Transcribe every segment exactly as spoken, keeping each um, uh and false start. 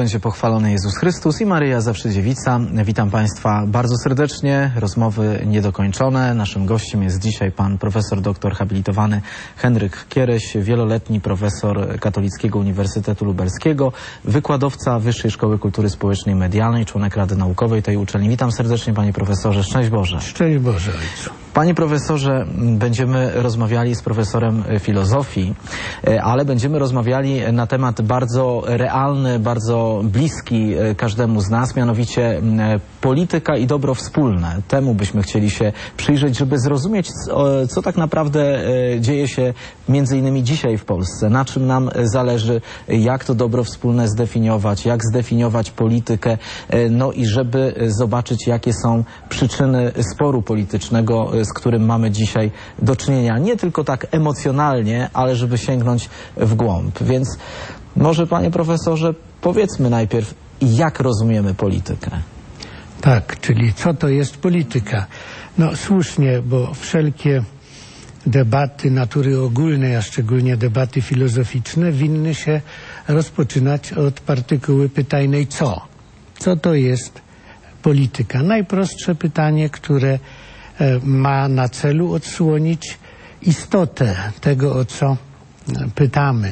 będzie pochwalony Jezus Chrystus i Maryja Zawsze Dziewica. Witam Państwa bardzo serdecznie. Rozmowy niedokończone. Naszym gościem jest dzisiaj pan profesor doktor habilitowany Henryk Kiereś, wieloletni profesor Katolickiego Uniwersytetu Lubelskiego, wykładowca Wyższej Szkoły Kultury Społecznej i Medialnej, członek Rady Naukowej tej uczelni. Witam serdecznie, panie profesorze. Szczęść Boże. Szczęść Boże, ojcu. Panie profesorze, będziemy rozmawiali z profesorem filozofii, ale będziemy rozmawiali na temat bardzo realny, bardzo bliski każdemu z nas, mianowicie polityka i dobro wspólne. Temu byśmy chcieli się przyjrzeć, żeby zrozumieć, co, co tak naprawdę dzieje się między innymi dzisiaj w Polsce, na czym nam zależy, jak to dobro wspólne zdefiniować, jak zdefiniować politykę, no i żeby zobaczyć, jakie są przyczyny sporu politycznego, z którym mamy dzisiaj do czynienia. Nie tylko tak emocjonalnie, ale żeby sięgnąć w głąb. Więc może, panie profesorze, powiedzmy najpierw, jak rozumiemy politykę? Tak, czyli co to jest polityka? No słusznie, bo wszelkie debaty natury ogólnej, a szczególnie debaty filozoficzne, winny się rozpoczynać od partykuły pytajnej co? Co to jest polityka? Najprostsze pytanie, które ma na celu odsłonić istotę tego, o co pytamy.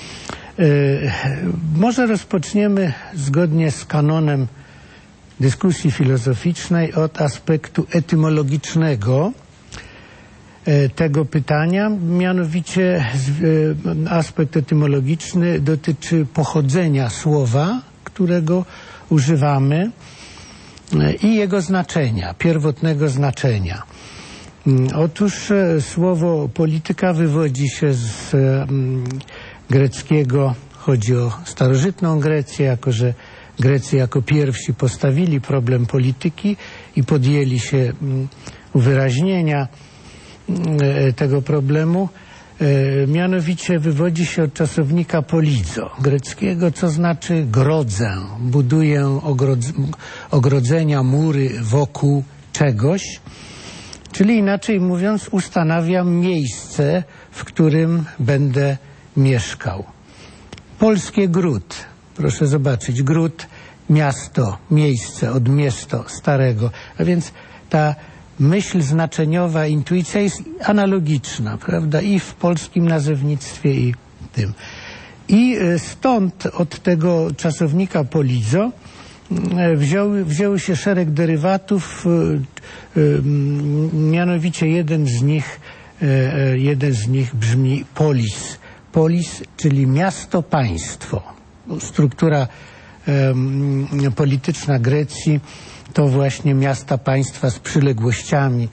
Może rozpoczniemy zgodnie z kanonem dyskusji filozoficznej od aspektu etymologicznego tego pytania. Mianowicie aspekt etymologiczny dotyczy pochodzenia słowa, którego używamy, i jego znaczenia, pierwotnego znaczenia. Otóż słowo polityka wywodzi się z greckiego, chodzi o starożytną Grecję, jako że Grecy jako pierwsi postawili problem polityki i podjęli się uwyraźnienia tego problemu. Mianowicie wywodzi się od czasownika polizo, greckiego, co znaczy grodzę, buduję ogrodz ogrodzenia, mury wokół czegoś, czyli inaczej mówiąc ustanawiam miejsce, w którym będę mieszkał. Polskie gród, proszę zobaczyć, gród, miasto, miejsce, od miasto starego, a więc ta myśl znaczeniowa, intuicja jest analogiczna, prawda, i w polskim nazewnictwie, i tym. I stąd od tego czasownika polizo wzięły, wzięły się szereg derywatów, mianowicie jeden z nich, jeden z nich brzmi polis. Polis, czyli miasto, państwo. Struktura polityczna Grecji to właśnie miasta, państwa z przyległościami.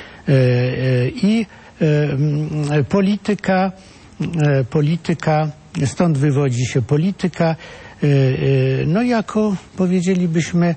I polityka, polityka, stąd wywodzi się polityka, no jako, powiedzielibyśmy,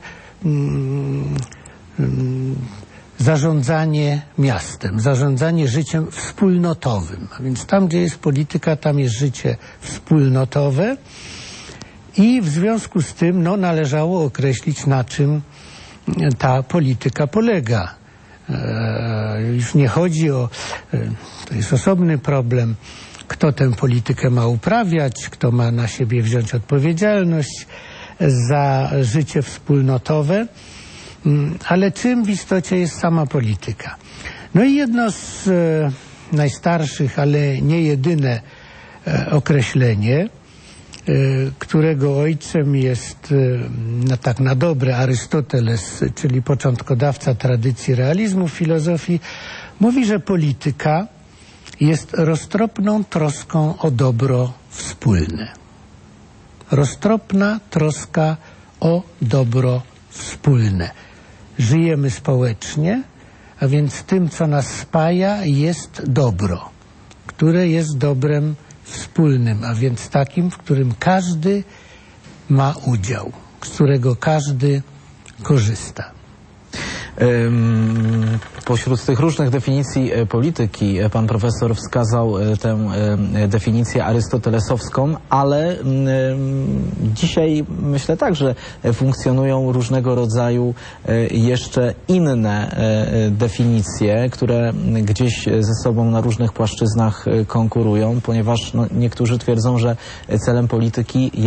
zarządzanie miastem, zarządzanie życiem wspólnotowym. A więc tam, gdzie jest polityka, tam jest życie wspólnotowe i w związku z tym no, należało określić, na czym ta polityka polega. E, już nie chodzi o, e, to jest osobny problem, kto tę politykę ma uprawiać, kto ma na siebie wziąć odpowiedzialność za życie wspólnotowe, ale czym w istocie jest sama polityka? No i jedno z e, najstarszych, ale nie jedyne e, określenie, którego ojcem jest na, tak na dobre Arystoteles, czyli początkodawca tradycji realizmu w filozofii, mówi, że polityka jest roztropną troską o dobro wspólne. Roztropna troska o dobro wspólne. Żyjemy społecznie, a więc tym, co nas spaja, jest dobro, które jest dobrem wspólnym, a więc takim, w którym każdy ma udział, z którego każdy korzysta. Pośród tych różnych definicji polityki pan profesor wskazał tę definicję arystotelesowską, ale dzisiaj myślę tak, że funkcjonują różnego rodzaju jeszcze inne definicje, które gdzieś ze sobą na różnych płaszczyznach konkurują, ponieważ no, niektórzy twierdzą, że celem polityki jest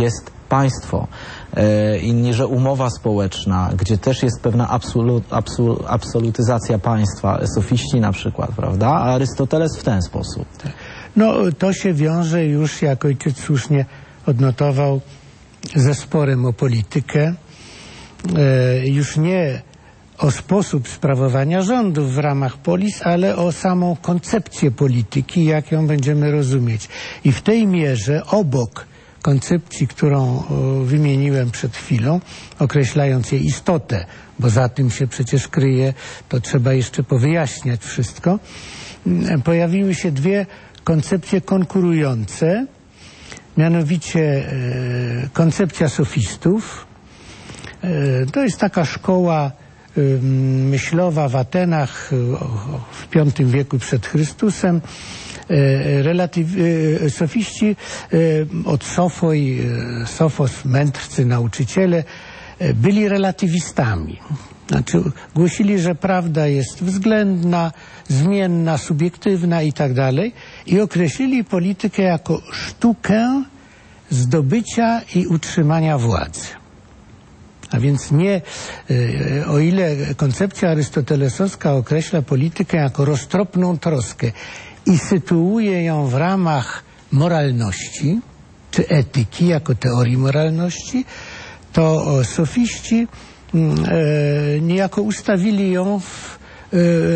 państwo, inni, że umowa społeczna, gdzie też jest pewna absolut, absolut, absolutyzacja państwa, sofiści na przykład, prawda? A Arystoteles w ten sposób. No to się wiąże już, jak ojciec słusznie odnotował, ze sporem o politykę, już nie o sposób sprawowania rządów w ramach polis, ale o samą koncepcję polityki, jak ją będziemy rozumieć. I w tej mierze obok koncepcji, którą wymieniłem przed chwilą, określając jej istotę, bo za tym się przecież kryje, to trzeba jeszcze powyjaśniać wszystko, pojawiły się dwie koncepcje konkurujące, mianowicie koncepcja sofistów. To jest taka szkoła myślowa w Atenach w piątym wieku przed Chrystusem. Relatyw, sofiści od Sofoj, Sofos, mędrcy, nauczyciele, byli relatywistami. Znaczy głosili, że prawda jest względna, zmienna, subiektywna i tak dalej, i określili politykę jako sztukę zdobycia i utrzymania władzy. A więc nie, o ile koncepcja arystotelesowska określa politykę jako roztropną troskę i sytuuje ją w ramach moralności, czy etyki, jako teorii moralności, to sofiści e, niejako ustawili ją w, e,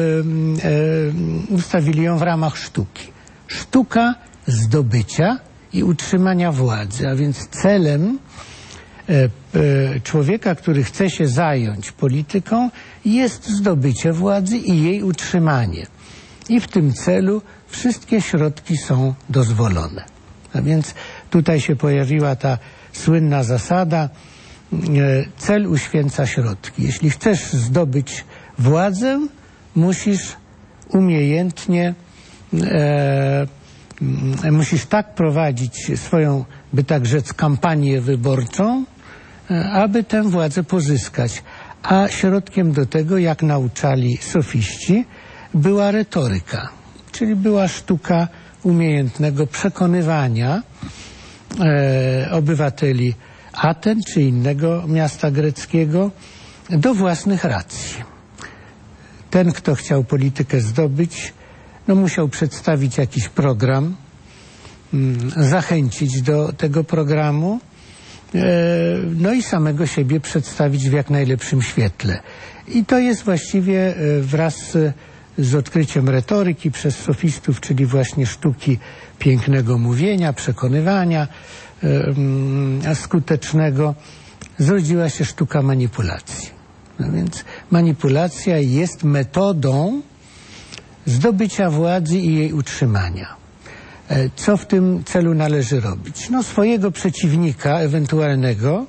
e, ustawili ją w ramach sztuki. Sztuka zdobycia i utrzymania władzy, a więc celem e, e, człowieka, który chce się zająć polityką, jest zdobycie władzy i jej utrzymanie. I w tym celu wszystkie środki są dozwolone. A więc tutaj się pojawiła ta słynna zasada, cel uświęca środki. Jeśli chcesz zdobyć władzę, musisz umiejętnie, e, musisz tak prowadzić swoją, by tak rzec, kampanię wyborczą, e, aby tę władzę pozyskać. A środkiem do tego, jak nauczali sofiści, była retoryka, czyli była sztuka umiejętnego przekonywania e, obywateli Aten czy innego miasta greckiego do własnych racji. Ten, kto chciał politykę zdobyć, no musiał przedstawić jakiś program, mm, zachęcić do tego programu, e, no i samego siebie przedstawić w jak najlepszym świetle. I to jest właściwie e, wraz z z odkryciem retoryki przez sofistów, czyli właśnie sztuki pięknego mówienia, przekonywania e, skutecznego, zrodziła się sztuka manipulacji. No więc manipulacja jest metodą zdobycia władzy i jej utrzymania. E, co w tym celu należy robić? No swojego przeciwnika ewentualnego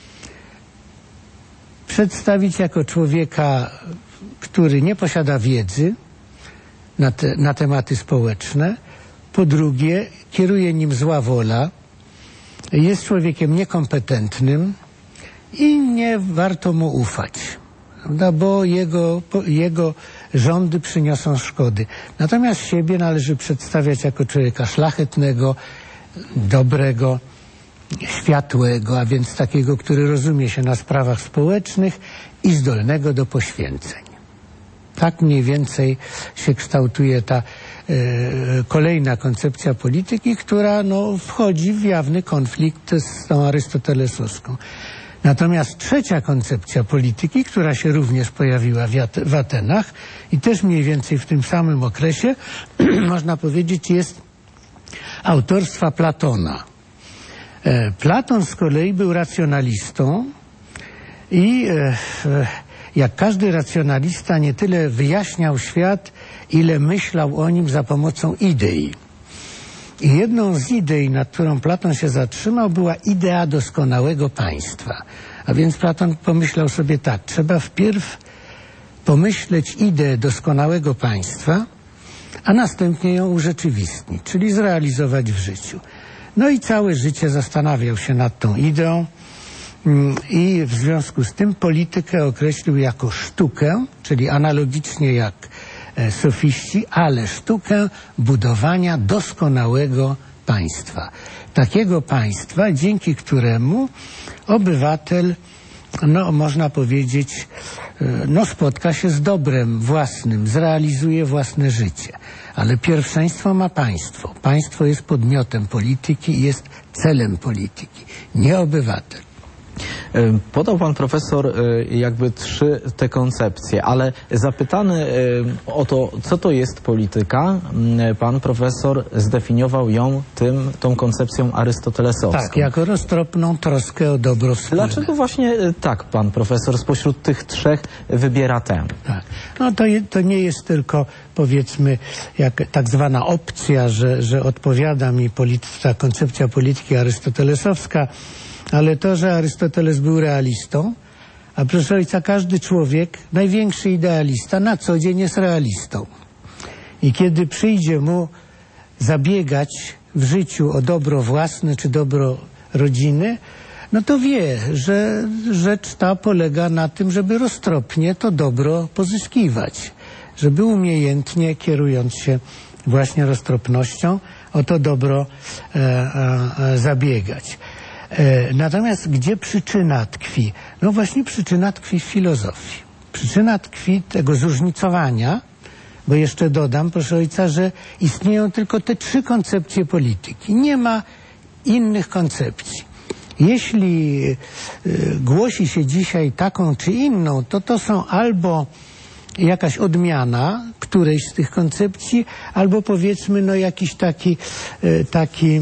przedstawić jako człowieka, który nie posiada wiedzy na, te, na tematy społeczne. Po drugie, kieruje nim zła wola, jest człowiekiem niekompetentnym i nie warto mu ufać, prawda? Bo jego, jego rządy przyniosą szkody. Natomiast siebie należy przedstawiać jako człowieka szlachetnego, dobrego, światłego, a więc takiego, który rozumie się na sprawach społecznych i zdolnego do poświęceń. Tak mniej więcej się kształtuje ta e, kolejna koncepcja polityki, która no, wchodzi w jawny konflikt z tą arystotelesowską. Natomiast trzecia koncepcja polityki, która się również pojawiła w, w Atenach i też mniej więcej w tym samym okresie, można powiedzieć, jest autorstwa Platona. E, Platon z kolei był racjonalistą i e, jak każdy racjonalista nie tyle wyjaśniał świat, ile myślał o nim za pomocą idei. I jedną z idei, nad którą Platon się zatrzymał, była idea doskonałego państwa. A więc Platon pomyślał sobie tak, trzeba wpierw pomyśleć ideę doskonałego państwa, a następnie ją urzeczywistnić, czyli zrealizować w życiu. No i całe życie zastanawiał się nad tą ideą i w związku z tym politykę określił jako sztukę, czyli analogicznie jak sofiści, ale sztukę budowania doskonałego państwa. Takiego państwa, dzięki któremu obywatel, no można powiedzieć, no spotka się z dobrem własnym, zrealizuje własne życie. Ale pierwszeństwo ma państwo. Państwo jest podmiotem polityki i jest celem polityki, nie obywatel. Podał pan profesor jakby trzy te koncepcje, ale zapytany o to, co to jest polityka, pan profesor zdefiniował ją tym, tą koncepcją arystotelesowską. Tak, jako roztropną troskę o dobro wspólne. Dlaczego właśnie tak pan profesor spośród tych trzech wybiera tę? Tak. No to, je, to nie jest tylko, powiedzmy, jak tak zwana opcja, że, że odpowiada mi polity, ta koncepcja polityki arystotelesowska, ale to, że Arystoteles był realistą, a proszę ojca, każdy człowiek, największy idealista, na co dzień jest realistą. I kiedy przyjdzie mu zabiegać w życiu o dobro własne czy dobro rodziny, no to wie, że rzecz ta polega na tym, żeby roztropnie to dobro pozyskiwać, żeby umiejętnie, kierując się właśnie roztropnością, o to dobro e, e, zabiegać. Natomiast gdzie przyczyna tkwi? No właśnie przyczyna tkwi w filozofii. Przyczyna tkwi tego zróżnicowania, bo jeszcze dodam, proszę ojca, że istnieją tylko te trzy koncepcje polityki. Nie ma innych koncepcji. Jeśli głosi się dzisiaj taką czy inną, to to są albo jakaś odmiana którejś z tych koncepcji, albo powiedzmy no jakiś taki, taki,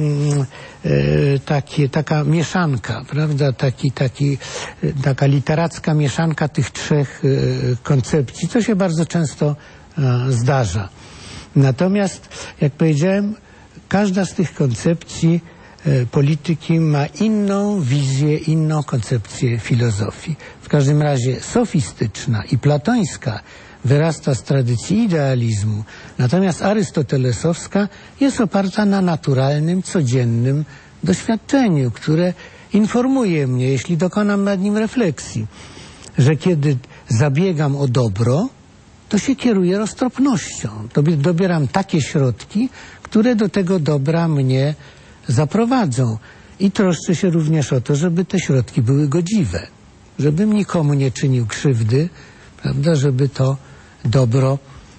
taki taka mieszanka, prawda, taki, taki, taka literacka mieszanka tych trzech koncepcji, co się bardzo często zdarza. Natomiast, jak powiedziałem, każda z tych koncepcji polityki ma inną wizję, inną koncepcję filozofii. W każdym razie sofistyczna i platońska wyrasta z tradycji idealizmu, natomiast arystotelesowska jest oparta na naturalnym, codziennym doświadczeniu, które informuje mnie, jeśli dokonam nad nim refleksji, że kiedy zabiegam o dobro, to się kieruję roztropnością. Dobieram takie środki, które do tego dobra mnie zaprowadzą. I troszczę się również o to, żeby te środki były godziwe. Żebym nikomu nie czynił krzywdy, prawda, żeby to dobro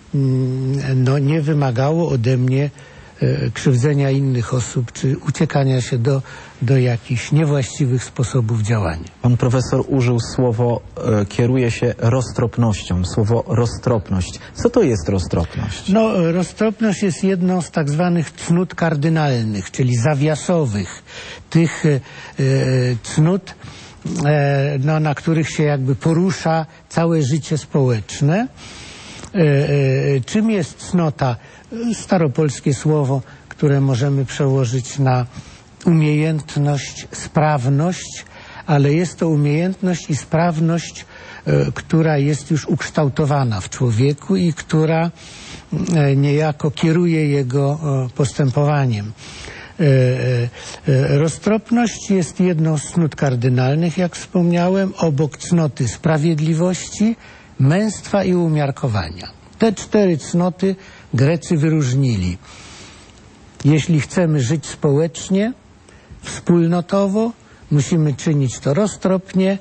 no, nie wymagało ode mnie e, krzywdzenia innych osób, czy uciekania się do, do jakichś niewłaściwych sposobów działania. Pan profesor użył słowo, e, kieruje się roztropnością, słowo roztropność. Co to jest roztropność? No, roztropność jest jedną z tak zwanych cnót kardynalnych, czyli zawiasowych, tych e, cnót, e, no, na których się jakby porusza całe życie społeczne. E, e, czym jest cnota? Staropolskie słowo, które możemy przełożyć na umiejętność, sprawność, ale jest to umiejętność i sprawność, e, która jest już ukształtowana w człowieku i która e, niejako kieruje jego e, postępowaniem. E, e, roztropność jest jedną z cnót kardynalnych, jak wspomniałem, obok cnoty sprawiedliwości, męstwa i umiarkowania. Te cztery cnoty Grecy wyróżnili. Jeśli chcemy żyć społecznie, wspólnotowo, musimy czynić to roztropnie,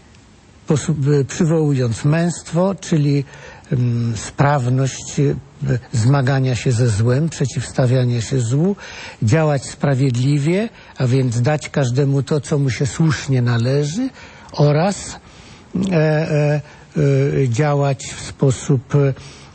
przywołując męstwo, czyli um, sprawność um, zmagania się ze złem, przeciwstawiania się złu, działać sprawiedliwie, a więc dać każdemu to, co mu się słusznie należy, oraz e, e, e, działać w sposób, e,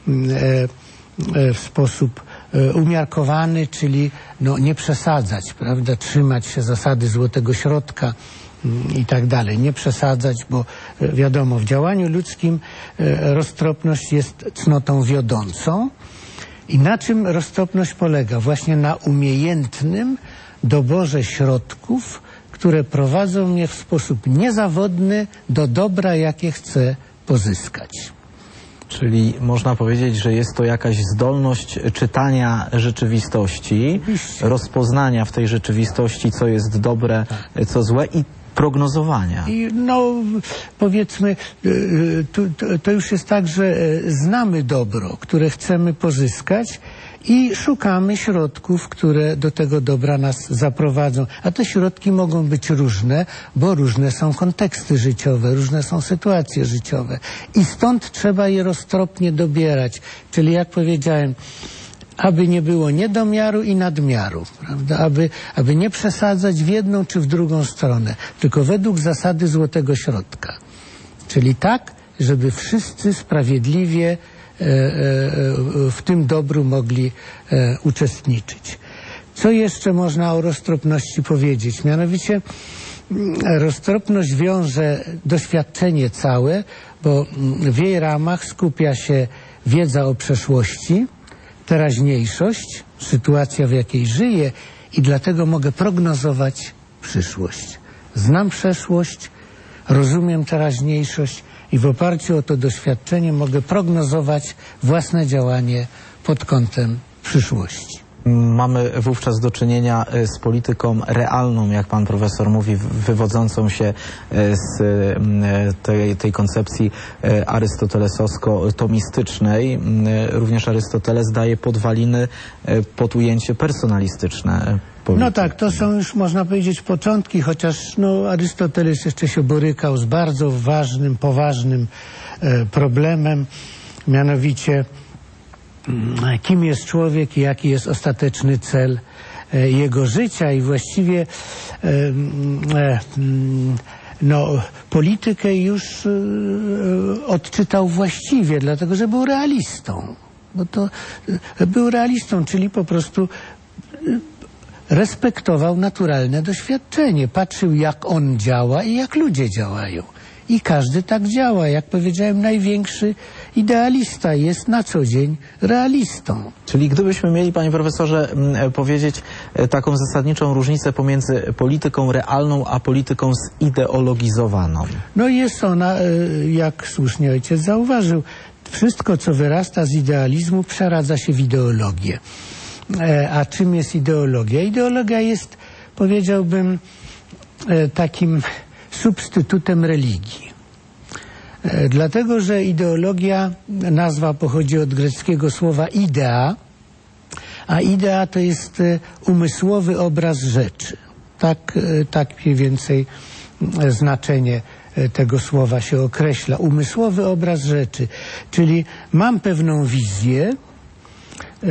e, w sposób umiarkowany, czyli no, nie przesadzać, prawda, trzymać się zasady złotego środka i tak dalej, nie przesadzać, bo wiadomo, w działaniu ludzkim roztropność jest cnotą wiodącą. I na czym roztropność polega? Właśnie na umiejętnym doborze środków, które prowadzą mnie w sposób niezawodny do dobra, jakie chcę pozyskać. Czyli można powiedzieć, że jest to jakaś zdolność czytania rzeczywistości, Oczywiście. rozpoznania w tej rzeczywistości, co jest dobre, co złe i prognozowania. I no, powiedzmy, to, to już jest tak, że znamy dobro, które chcemy pozyskać i szukamy środków, które do tego dobra nas zaprowadzą. A te środki mogą być różne, bo różne są konteksty życiowe, różne są sytuacje życiowe. I stąd trzeba je roztropnie dobierać. Czyli jak powiedziałem, aby nie było niedomiaru i nadmiaru, prawda? Aby, aby nie przesadzać w jedną czy w drugą stronę, tylko według zasady złotego środka. Czyli tak, żeby wszyscy sprawiedliwie e, e, w tym dobru mogli e, uczestniczyć. Co jeszcze można o roztropności powiedzieć? Mianowicie roztropność wiąże doświadczenie całe, bo w jej ramach skupia się wiedza o przeszłości, teraźniejszość, sytuacja, w jakiej żyję i dlatego mogę prognozować przyszłość. Znam przeszłość, rozumiem teraźniejszość i w oparciu o to doświadczenie mogę prognozować własne działanie pod kątem przyszłości. Mamy wówczas do czynienia z polityką realną, jak pan profesor mówi, wywodzącą się z tej, tej koncepcji arystotelesowsko-tomistycznej. Również Arystoteles daje podwaliny pod ujęcie personalistyczne polityki. No tak, to są już, można powiedzieć, początki, chociaż no, Arystoteles jeszcze się borykał z bardzo ważnym, poważnym e, problemem, mianowicie kim jest człowiek i jaki jest ostateczny cel e, jego życia i właściwie e, e, no, politykę już e, odczytał właściwie, dlatego że był realistą. Bo to e, był realistą, czyli po prostu e, respektował naturalne doświadczenie, patrzył jak on działa i jak ludzie działają. I każdy tak działa. Jak powiedziałem, największy idealista jest na co dzień realistą. Czyli gdybyśmy mieli, panie profesorze, powiedzieć taką zasadniczą różnicę pomiędzy polityką realną a polityką zideologizowaną. No jest ona, jak słusznie ojciec zauważył, wszystko co wyrasta z idealizmu przeradza się w ideologię. A czym jest ideologia? Ideologia jest, powiedziałbym, takim substytutem religii. E, dlatego, że ideologia, nazwa pochodzi od greckiego słowa idea, a idea to jest e, umysłowy obraz rzeczy. Tak, e, tak mniej więcej e, znaczenie e, tego słowa się określa. Umysłowy obraz rzeczy. Czyli mam pewną wizję e,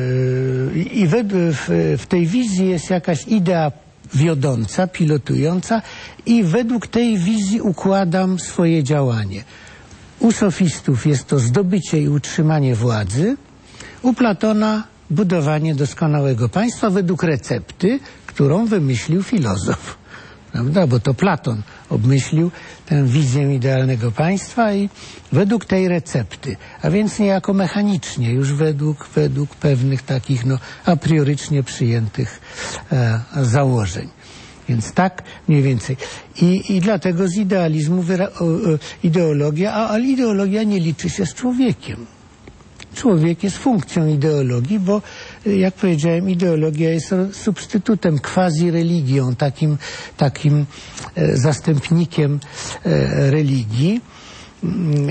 i w, w, w tej wizji jest jakaś idea wiodąca, pilotująca i według tej wizji układam swoje działanie. U sofistów jest to zdobycie i utrzymanie władzy, u Platona budowanie doskonałego państwa według recepty, którą wymyślił filozof. Prawda? Bo to Platon obmyślił tę wizję idealnego państwa i według tej recepty, a więc niejako mechanicznie, już według, według pewnych takich no, a priorycznie przyjętych e, założeń. Więc tak mniej więcej. I, i dlatego z idealizmu wyra- o, o, ideologia, a, ale ideologia nie liczy się z człowiekiem. Człowiek jest funkcją ideologii, bo jak powiedziałem, ideologia jest substytutem, quasi-religią, takim, takim e, zastępnikiem e, religii. E,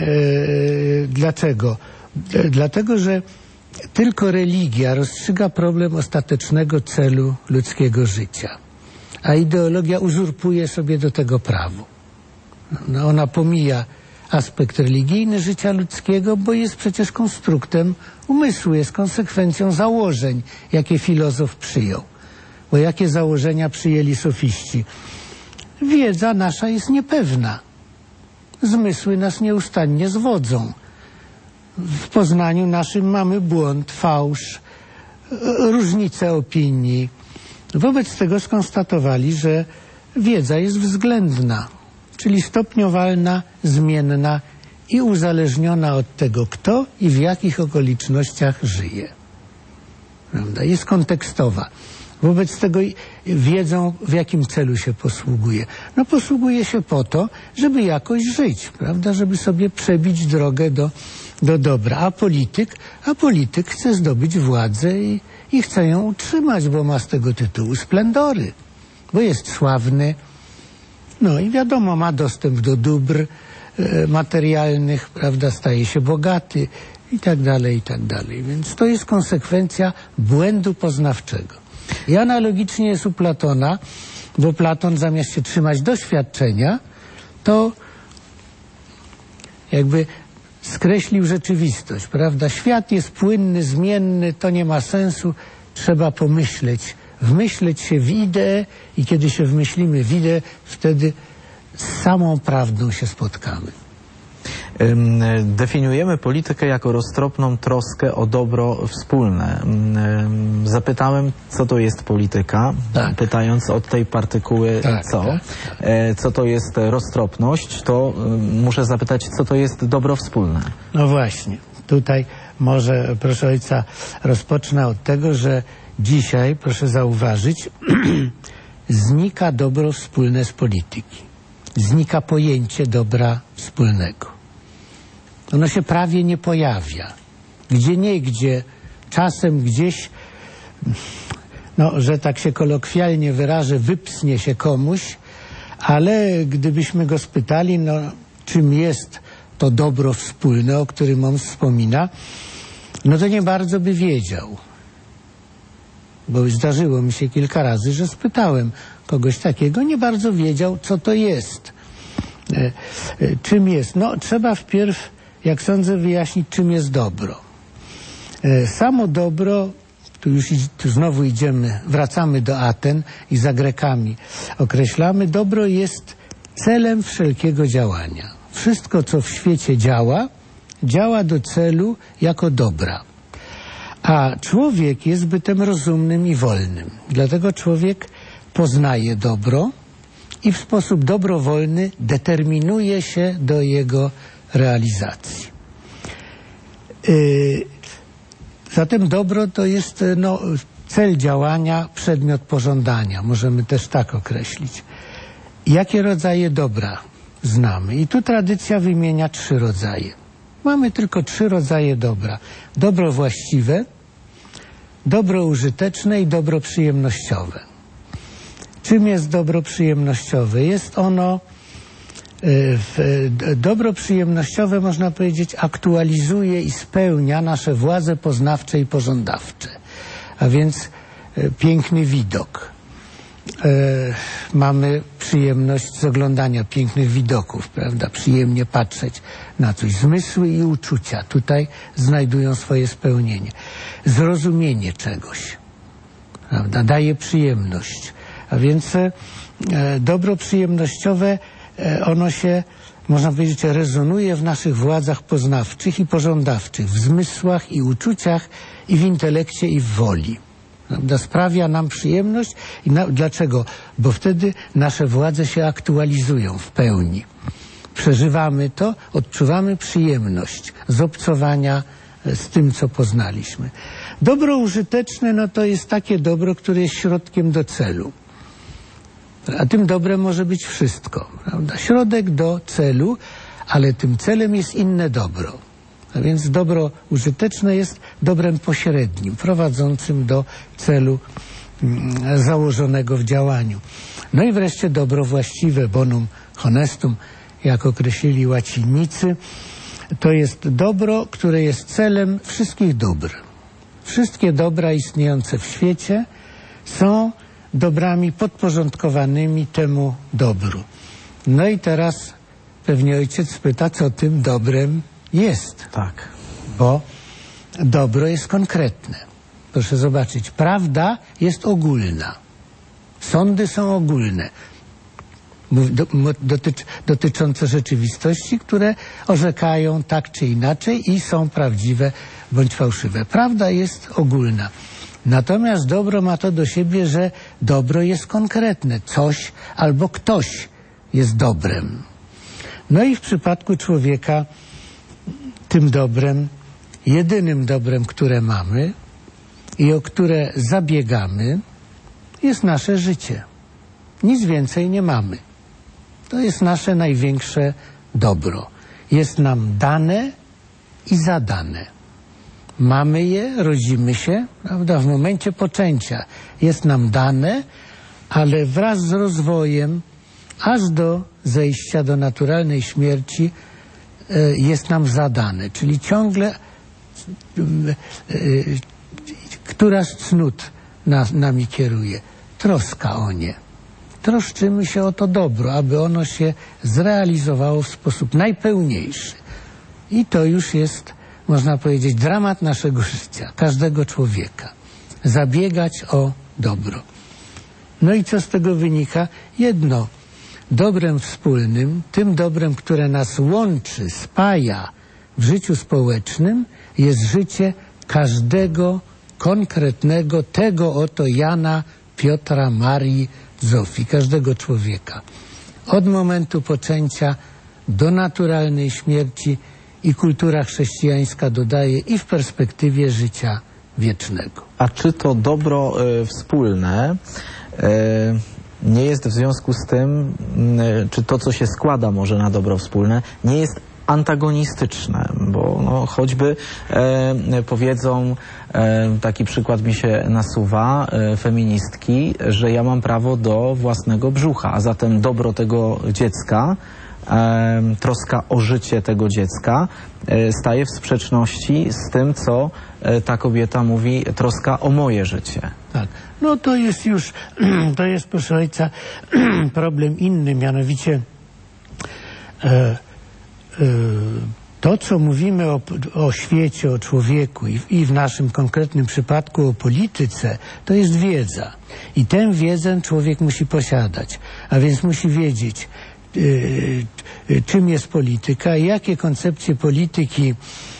dlaczego? E, dlatego, że tylko religia rozstrzyga problem ostatecznego celu ludzkiego życia, a ideologia uzurpuje sobie do tego prawo. No, ona pomija aspekt religijny życia ludzkiego, bo jest przecież konstruktem umysłu, jest konsekwencją założeń, jakie filozof przyjął. Bo jakie założenia przyjęli sofiści? Wiedza nasza jest niepewna. Zmysły nas nieustannie zwodzą. W poznaniu naszym mamy błąd, fałsz, różnice opinii. Wobec tego skonstatowali, że wiedza jest względna, czyli stopniowalna, zmienna i uzależniona od tego, kto i w jakich okolicznościach żyje. Prawda? Jest kontekstowa. Wobec tego wiedzą, w jakim celu się posługuje. No posługuje się po to, żeby jakoś żyć, prawda? Żeby sobie przebić drogę do, do dobra. A polityk, a polityk chce zdobyć władzę i, i chce ją utrzymać, bo ma z tego tytułu splendory. Bo jest sławny, No i wiadomo, ma dostęp do dóbr e, materialnych, prawda, staje się bogaty i tak dalej, i tak dalej. Więc to jest konsekwencja błędu poznawczego. I analogicznie jest u Platona, bo Platon zamiast się trzymać doświadczenia, to jakby skreślił rzeczywistość, prawda? Świat jest płynny, zmienny, to nie ma sensu, trzeba pomyśleć, wmyśleć się w ideę i kiedy się wmyślimy w ideę, wtedy z samą prawdą się spotkamy. Definiujemy politykę jako roztropną troskę o dobro wspólne. Zapytałem, co to jest polityka, tak. pytając od tej partykuły tak, co. Tak, tak. Co to jest roztropność, to muszę zapytać, co to jest dobro wspólne. No właśnie, tutaj może, proszę ojca, rozpocznę od tego, że dzisiaj, proszę zauważyć, znika dobro wspólne z polityki. Znika pojęcie dobra wspólnego. Ono się prawie nie pojawia. Gdzieniegdzie, czasem gdzieś, no, że tak się kolokwialnie wyrażę, wypsnie się komuś, ale gdybyśmy go spytali, no, czym jest to dobro wspólne, o którym on wspomina, no to nie bardzo by wiedział. Bo zdarzyło mi się kilka razy, że spytałem kogoś takiego, nie bardzo wiedział, co to jest. E, e, czym jest? No, trzeba wpierw, jak sądzę, wyjaśnić, czym jest dobro. E, samo dobro, tu już tu znowu idziemy, wracamy do Aten i za Grekami określamy, dobro jest celem wszelkiego działania. Wszystko, co w świecie działa, działa do celu jako dobra. A człowiek jest bytem rozumnym i wolnym. Dlatego człowiek poznaje dobro i w sposób dobrowolny determinuje się do jego realizacji. Yy, zatem dobro to jest no, cel działania, przedmiot pożądania. Możemy też tak określić. Jakie rodzaje dobra znamy? I tu tradycja wymienia trzy rodzaje. Mamy tylko trzy rodzaje dobra. Dobro właściwe, dobro użyteczne i dobro przyjemnościowe. Czym jest dobro przyjemnościowe? Jest ono, w, dobro przyjemnościowe, można powiedzieć, aktualizuje i spełnia nasze władze poznawcze i pożądawcze. A więc piękny widok. E, mamy przyjemność z oglądania pięknych widoków, prawda? Przyjemnie patrzeć na coś. Zmysły i uczucia tutaj znajdują swoje spełnienie. Zrozumienie czegoś, prawda? Daje przyjemność. A więc e, dobro przyjemnościowe, e, ono się, można powiedzieć, rezonuje w naszych władzach poznawczych i pożądawczych, w zmysłach i uczuciach i w intelekcie i w woli. Prawda? Sprawia nam przyjemność. I na, dlaczego? Bo wtedy nasze władze się aktualizują w pełni. Przeżywamy to, odczuwamy przyjemność z obcowania z tym, co poznaliśmy. Dobro użyteczne, no to jest takie dobro, które jest środkiem do celu. A tym dobrem może być wszystko. Prawda? Środek do celu, ale tym celem jest inne dobro. A więc dobro użyteczne jest dobrem pośrednim, prowadzącym do celu mm, założonego w działaniu. No i wreszcie dobro właściwe, bonum honestum, jak określili łacinnicy, to jest dobro, które jest celem wszystkich dóbr. Wszystkie dobra istniejące w świecie są dobrami podporządkowanymi temu dobru. No i teraz pewnie ojciec pyta, co tym dobrem jest. Tak. Bo dobro jest konkretne. Proszę zobaczyć, prawda jest ogólna. Sądy są ogólne. Dotycz, dotyczące rzeczywistości, które orzekają tak czy inaczej i są prawdziwe bądź fałszywe. Prawda jest ogólna. Natomiast dobro ma to do siebie, że dobro jest konkretne. Coś albo ktoś jest dobrem. No i w przypadku człowieka tym dobrem, jedynym dobrem, które mamy i o które zabiegamy, jest nasze życie. Nic więcej nie mamy. To jest nasze największe dobro. Jest nam dane i zadane. Mamy je, rodzimy się, prawda, w momencie poczęcia. Jest nam dane, ale wraz z rozwojem aż do zejścia do naturalnej śmierci y, jest nam zadane. Czyli ciągle y, y, która z cnót nas, nami kieruje? Troska o nie. Troszczymy się o to dobro, aby ono się zrealizowało w sposób najpełniejszy. I to już jest, można powiedzieć, dramat naszego życia, każdego człowieka. Zabiegać o dobro. No i co z tego wynika? Jedno, dobrem wspólnym, tym dobrem, które nas łączy, spaja w życiu społecznym, jest życie każdego konkretnego, tego oto Jana, Piotra, Marii, Zofii, każdego człowieka. Od momentu poczęcia do naturalnej śmierci i kultura chrześcijańska dodaje i w perspektywie życia wiecznego. A czy to dobro y, wspólne y, nie jest w związku z tym, y, czy to, co się składa może na dobro wspólne, nie jest antagonistyczne, bo no, choćby e, powiedzą, e, taki przykład mi się nasuwa, e, feministki, że ja mam prawo do własnego brzucha, a zatem dobro tego dziecka, e, troska o życie tego dziecka e, staje w sprzeczności z tym, co e, ta kobieta mówi, troska o moje życie. Tak. No to jest już, to jest, proszę ojca, problem inny, mianowicie e, to, co mówimy o, o świecie, o człowieku i w, i w naszym konkretnym przypadku o polityce, to jest wiedza. I tę wiedzę człowiek musi posiadać. A więc musi wiedzieć, y, y, czym jest polityka, jakie koncepcje polityki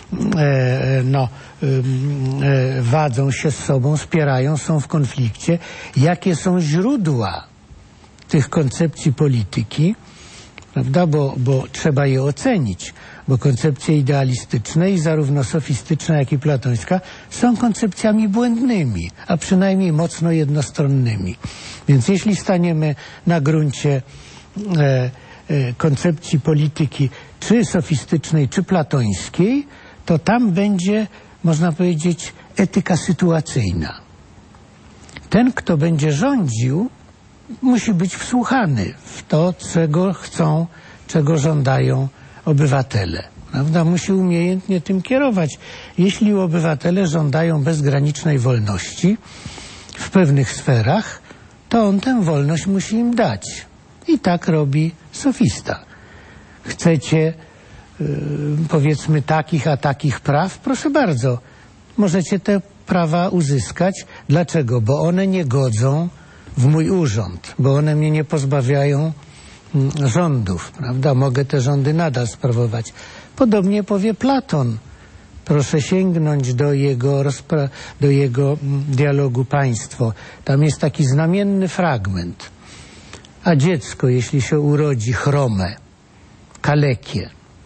e, no, y, y, wadzą się z sobą, spierają, są w konflikcie, jakie są źródła tych koncepcji polityki, prawda? Bo, bo trzeba je ocenić, bo koncepcje idealistyczne i zarówno sofistyczna, jak i platońska są koncepcjami błędnymi, a przynajmniej mocno jednostronnymi. Więc jeśli staniemy na gruncie e, e, koncepcji polityki czy sofistycznej, czy platońskiej, to tam będzie, można powiedzieć, etyka sytuacyjna. Ten, kto będzie rządził, musi być wsłuchany w to, czego chcą, czego żądają obywatele. Prawda? Musi umiejętnie tym kierować. Jeśli obywatele żądają bezgranicznej wolności w pewnych sferach, to on tę wolność musi im dać. I tak robi sofista. Chcecie, yy, powiedzmy, takich a takich praw? Proszę bardzo, możecie te prawa uzyskać. Dlaczego? Bo one nie godzą w mój urząd, bo one mnie nie pozbawiają mm, rządów, prawda? Mogę te rządy nadal sprawować. Podobnie powie Platon. Proszę sięgnąć do jego, rozpra- do jego mm, dialogu Państwo. Tam jest taki znamienny fragment. A dziecko, jeśli się urodzi chrome, kalekie,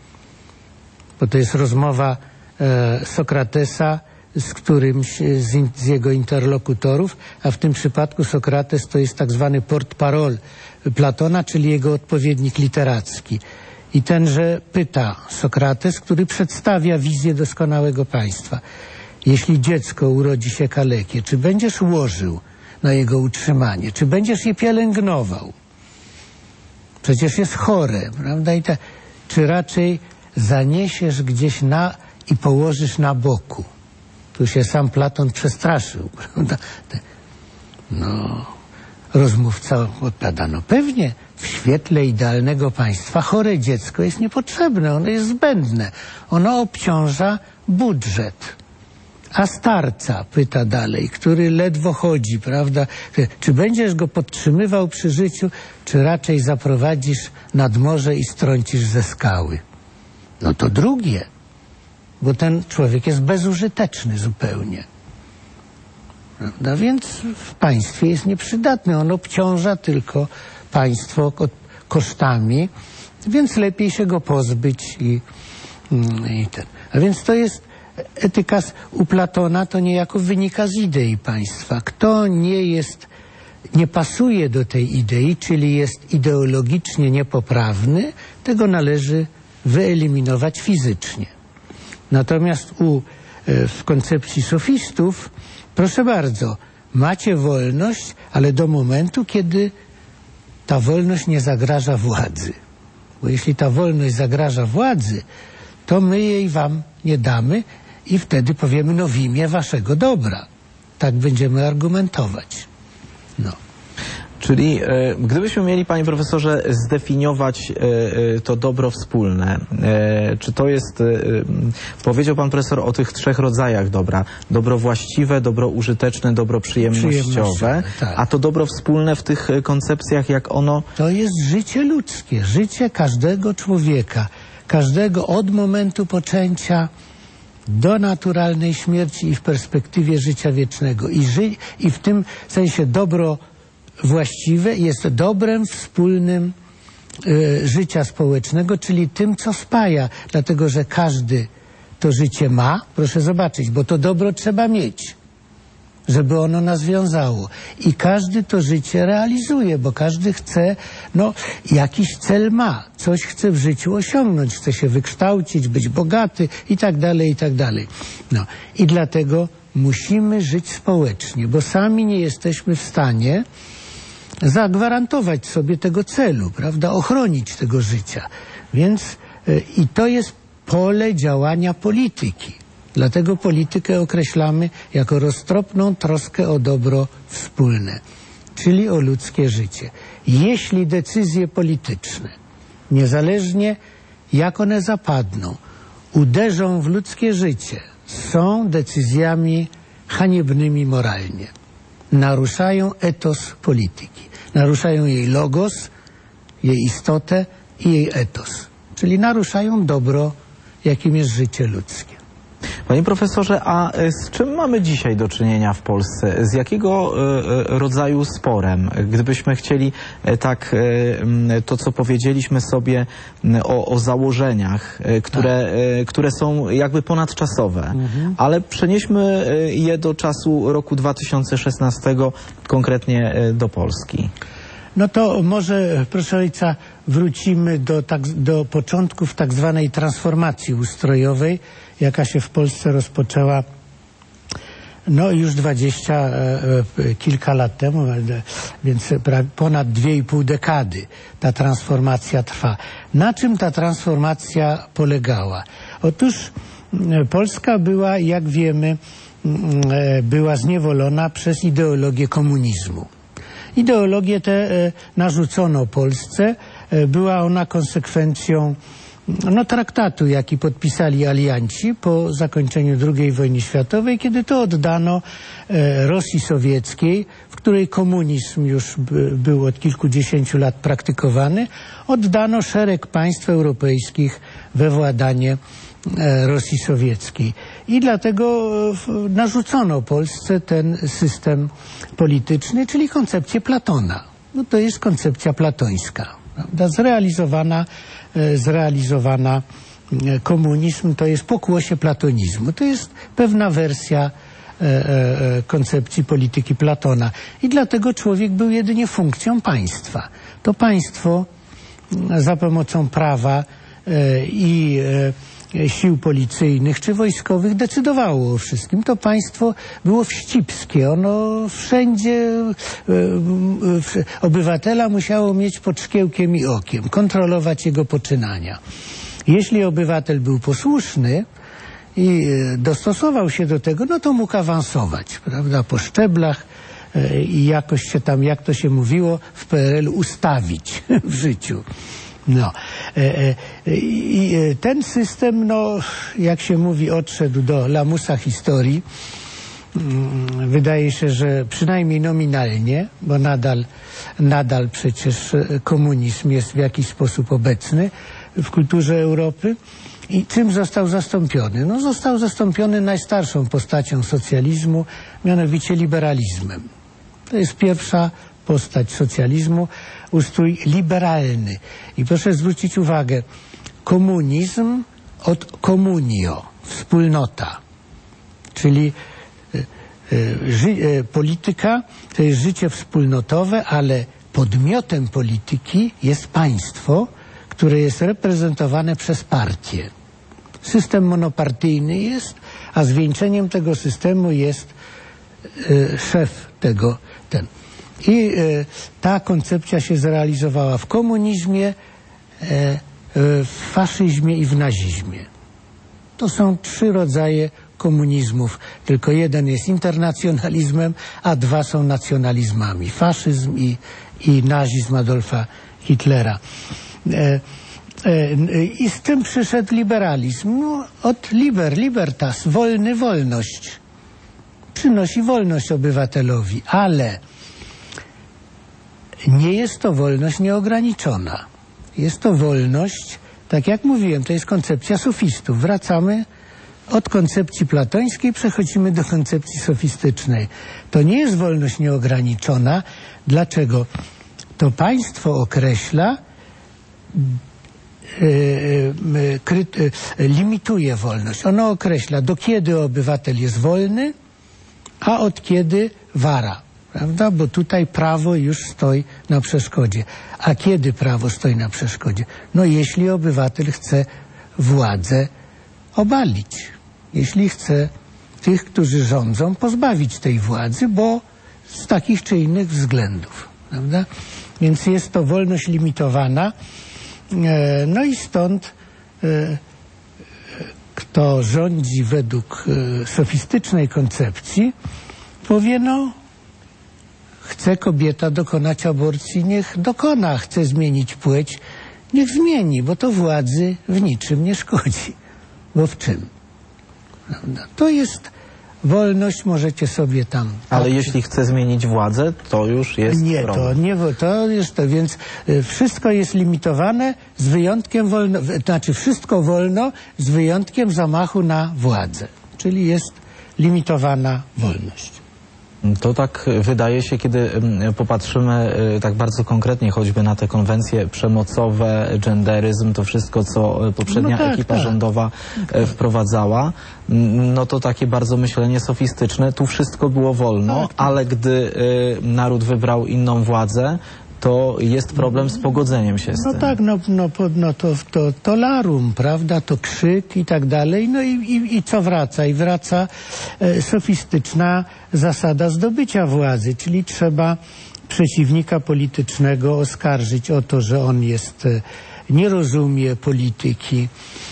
bo to jest rozmowa e, Sokratesa z którymś z, in, z jego interlokutorów, a w tym przypadku Sokrates to jest tak zwany porte-parole Platona, czyli jego odpowiednik literacki. I tenże pyta Sokrates, który przedstawia wizję doskonałego państwa. Jeśli dziecko urodzi się kalekie, czy będziesz łożył na jego utrzymanie, czy będziesz je pielęgnował? Przecież jest chore, prawda? I ta, czy raczej zaniesiesz gdzieś na i położysz na boku? Tu się sam Platon przestraszył, prawda? No, rozmówca odpowiada, no pewnie w świetle idealnego państwa chore dziecko jest niepotrzebne, ono jest zbędne. Ono obciąża budżet. A starca, pyta dalej, który ledwo chodzi, prawda? Czy będziesz go podtrzymywał przy życiu, czy raczej zaprowadzisz nad morze i strącisz ze skały? No to drugie, bo ten człowiek jest bezużyteczny zupełnie. Prawda? Więc w państwie jest nieprzydatny. On obciąża tylko państwo kosztami, więc lepiej się go pozbyć i, i ten. A więc to jest etyka u Platona, to niejako wynika z idei państwa. Kto nie jest, nie pasuje do tej idei, czyli jest ideologicznie niepoprawny, tego należy wyeliminować fizycznie. Natomiast u, w koncepcji sofistów, proszę bardzo, macie wolność, ale do momentu, kiedy ta wolność nie zagraża władzy. Bo jeśli ta wolność zagraża władzy, to my jej wam nie damy i wtedy powiemy, no w imię waszego dobra. Tak będziemy argumentować. No. Czyli e, gdybyśmy mieli, panie profesorze, zdefiniować e, e, to dobro wspólne, e, czy to jest, e, powiedział pan profesor o tych trzech rodzajach dobra, dobro właściwe, dobro użyteczne, dobro przyjemnościowe, Przyjemnościowe, tak. A to dobro wspólne w tych koncepcjach, jak ono... To jest życie ludzkie, życie każdego człowieka, każdego od momentu poczęcia do naturalnej śmierci i w perspektywie życia wiecznego. I, ży i w tym sensie dobro właściwe jest dobrem wspólnym y, życia społecznego, czyli tym, co spaja, dlatego że każdy to życie ma, proszę zobaczyć, bo to dobro trzeba mieć, żeby ono nas wiązało. I każdy to życie realizuje, bo każdy chce, no, jakiś cel ma, coś chce w życiu osiągnąć, chce się wykształcić, być bogaty i tak dalej, i tak dalej. No. I dlatego musimy żyć społecznie, bo sami nie jesteśmy w stanie zagwarantować sobie tego celu, prawda, ochronić tego życia. Więc y, i to jest pole działania polityki. Dlatego politykę określamy jako roztropną troskę o dobro wspólne, czyli o ludzkie życie. Jeśli decyzje polityczne, niezależnie jak one zapadną, uderzą w ludzkie życie, są decyzjami haniebnymi moralnie. Naruszają etos polityki. Naruszają jej logos, jej istotę i jej etos. Czyli naruszają dobro, jakim jest życie ludzkie. Panie profesorze, a z czym mamy dzisiaj do czynienia w Polsce? Z jakiego e, rodzaju sporem? Gdybyśmy chcieli e, tak e, to, co powiedzieliśmy sobie o, o założeniach, e, które, e, które są jakby ponadczasowe, mhm. ale przenieśmy je do czasu roku dwa tysiące szesnastego, konkretnie e, do Polski. No to może, proszę ojca, wrócimy do, tak, do początków tak zwanej transformacji ustrojowej, jaka się w Polsce rozpoczęła no już dwadzieścia e, e, kilka lat temu, więc ponad dwie i pół dekady ta transformacja trwa. Na czym ta transformacja polegała? Otóż e, Polska była, jak wiemy, e, była zniewolona przez ideologię komunizmu. Ideologię tę e, narzucono Polsce. E, była ona konsekwencją no, traktatu, jaki podpisali alianci po zakończeniu drugiej wojny światowej, kiedy to oddano e, Rosji Sowieckiej, w której komunizm już by, był od kilkudziesięciu lat praktykowany, oddano szereg państw europejskich we władanie e, Rosji Sowieckiej. I dlatego e, narzucono Polsce ten system polityczny, czyli koncepcję Platona. No, to jest koncepcja platońska, prawda? Zrealizowana zrealizowana komunizm, to jest pokłosie platonizmu. To jest pewna wersja e, e, koncepcji polityki Platona. I dlatego człowiek był jedynie funkcją państwa. To państwo za pomocą prawa e, i e, sił policyjnych czy wojskowych decydowało o wszystkim. To państwo było wścibskie. Ono wszędzie e, e, obywatela musiało mieć pod szkiełkiem i okiem, kontrolować jego poczynania. Jeśli obywatel był posłuszny i e, dostosował się do tego, no to mógł awansować, prawda, po szczeblach e, i jakoś się tam, jak to się mówiło, w P R L ustawić w życiu. No. I ten system, no, jak się mówi, odszedł do lamusa historii. Wydaje się, że przynajmniej nominalnie, bo nadal, nadal przecież komunizm jest w jakiś sposób obecny w kulturze Europy. I czym został zastąpiony? No, został zastąpiony najstarszą postacią socjalizmu, mianowicie liberalizmem. To jest pierwsza postać socjalizmu, ustrój liberalny. I proszę zwrócić uwagę, komunizm od communio, wspólnota, czyli y, y, ży, y, polityka to jest życie wspólnotowe, ale podmiotem polityki jest państwo, które jest reprezentowane przez partię. System monopartyjny jest, a zwieńczeniem tego systemu jest y, szef tego, ten. I e, ta koncepcja się zrealizowała w komunizmie, e, w faszyzmie i w nazizmie. To są trzy rodzaje komunizmów. Tylko jeden jest internacjonalizmem, a dwa są nacjonalizmami. Faszyzm i, i nazizm Adolfa Hitlera. E, e, I z tym przyszedł liberalizm. No, od liber, libertas, wolny, wolność. Przynosi wolność obywatelowi, ale nie jest to wolność nieograniczona. Jest to wolność, tak jak mówiłem, to jest koncepcja sofistów. Wracamy od koncepcji platońskiej, przechodzimy do koncepcji sofistycznej. To nie jest wolność nieograniczona. Dlaczego? To państwo określa, yy, yy, yy, limituje wolność. Ono określa, do kiedy obywatel jest wolny, a od kiedy wara. Prawda? Bo tutaj prawo już stoi na przeszkodzie. A kiedy prawo stoi na przeszkodzie? No jeśli obywatel chce władzę obalić. Jeśli chce tych, którzy rządzą, pozbawić tej władzy, bo z takich czy innych względów. Prawda? Więc jest to wolność limitowana. E, no i stąd e, kto rządzi według e, sofistycznej koncepcji, powie, no chce kobieta dokonać aborcji, niech dokona. Chce zmienić płeć, niech zmieni, bo to władzy w niczym nie szkodzi. Bo w czym? Prawda? To jest wolność, możecie sobie tam... Ale patrzeć. jeśli chce zmienić władzę, to już jest Nie, problem. to nie, to jest to, więc y, wszystko jest limitowane z wyjątkiem wolno, znaczy wszystko wolno z wyjątkiem zamachu na władzę. Czyli jest limitowana wolność. To tak wydaje się, kiedy popatrzymy tak bardzo konkretnie choćby na te konwencje przemocowe, genderyzm, to wszystko, co poprzednia no tak, ekipa tak. rządowa wprowadzała, no to takie bardzo myślenie sofistyczne. Tu wszystko było wolno, tak, tak. ale gdy naród wybrał inną władzę, to jest problem z pogodzeniem się z No tym. tak, no, no, no to, to, to larum, prawda, to krzyk i tak dalej, no i, i, i co wraca? I wraca e, sofistyczna zasada zdobycia władzy, czyli trzeba przeciwnika politycznego oskarżyć o to, że on jest, e, nie rozumie polityki,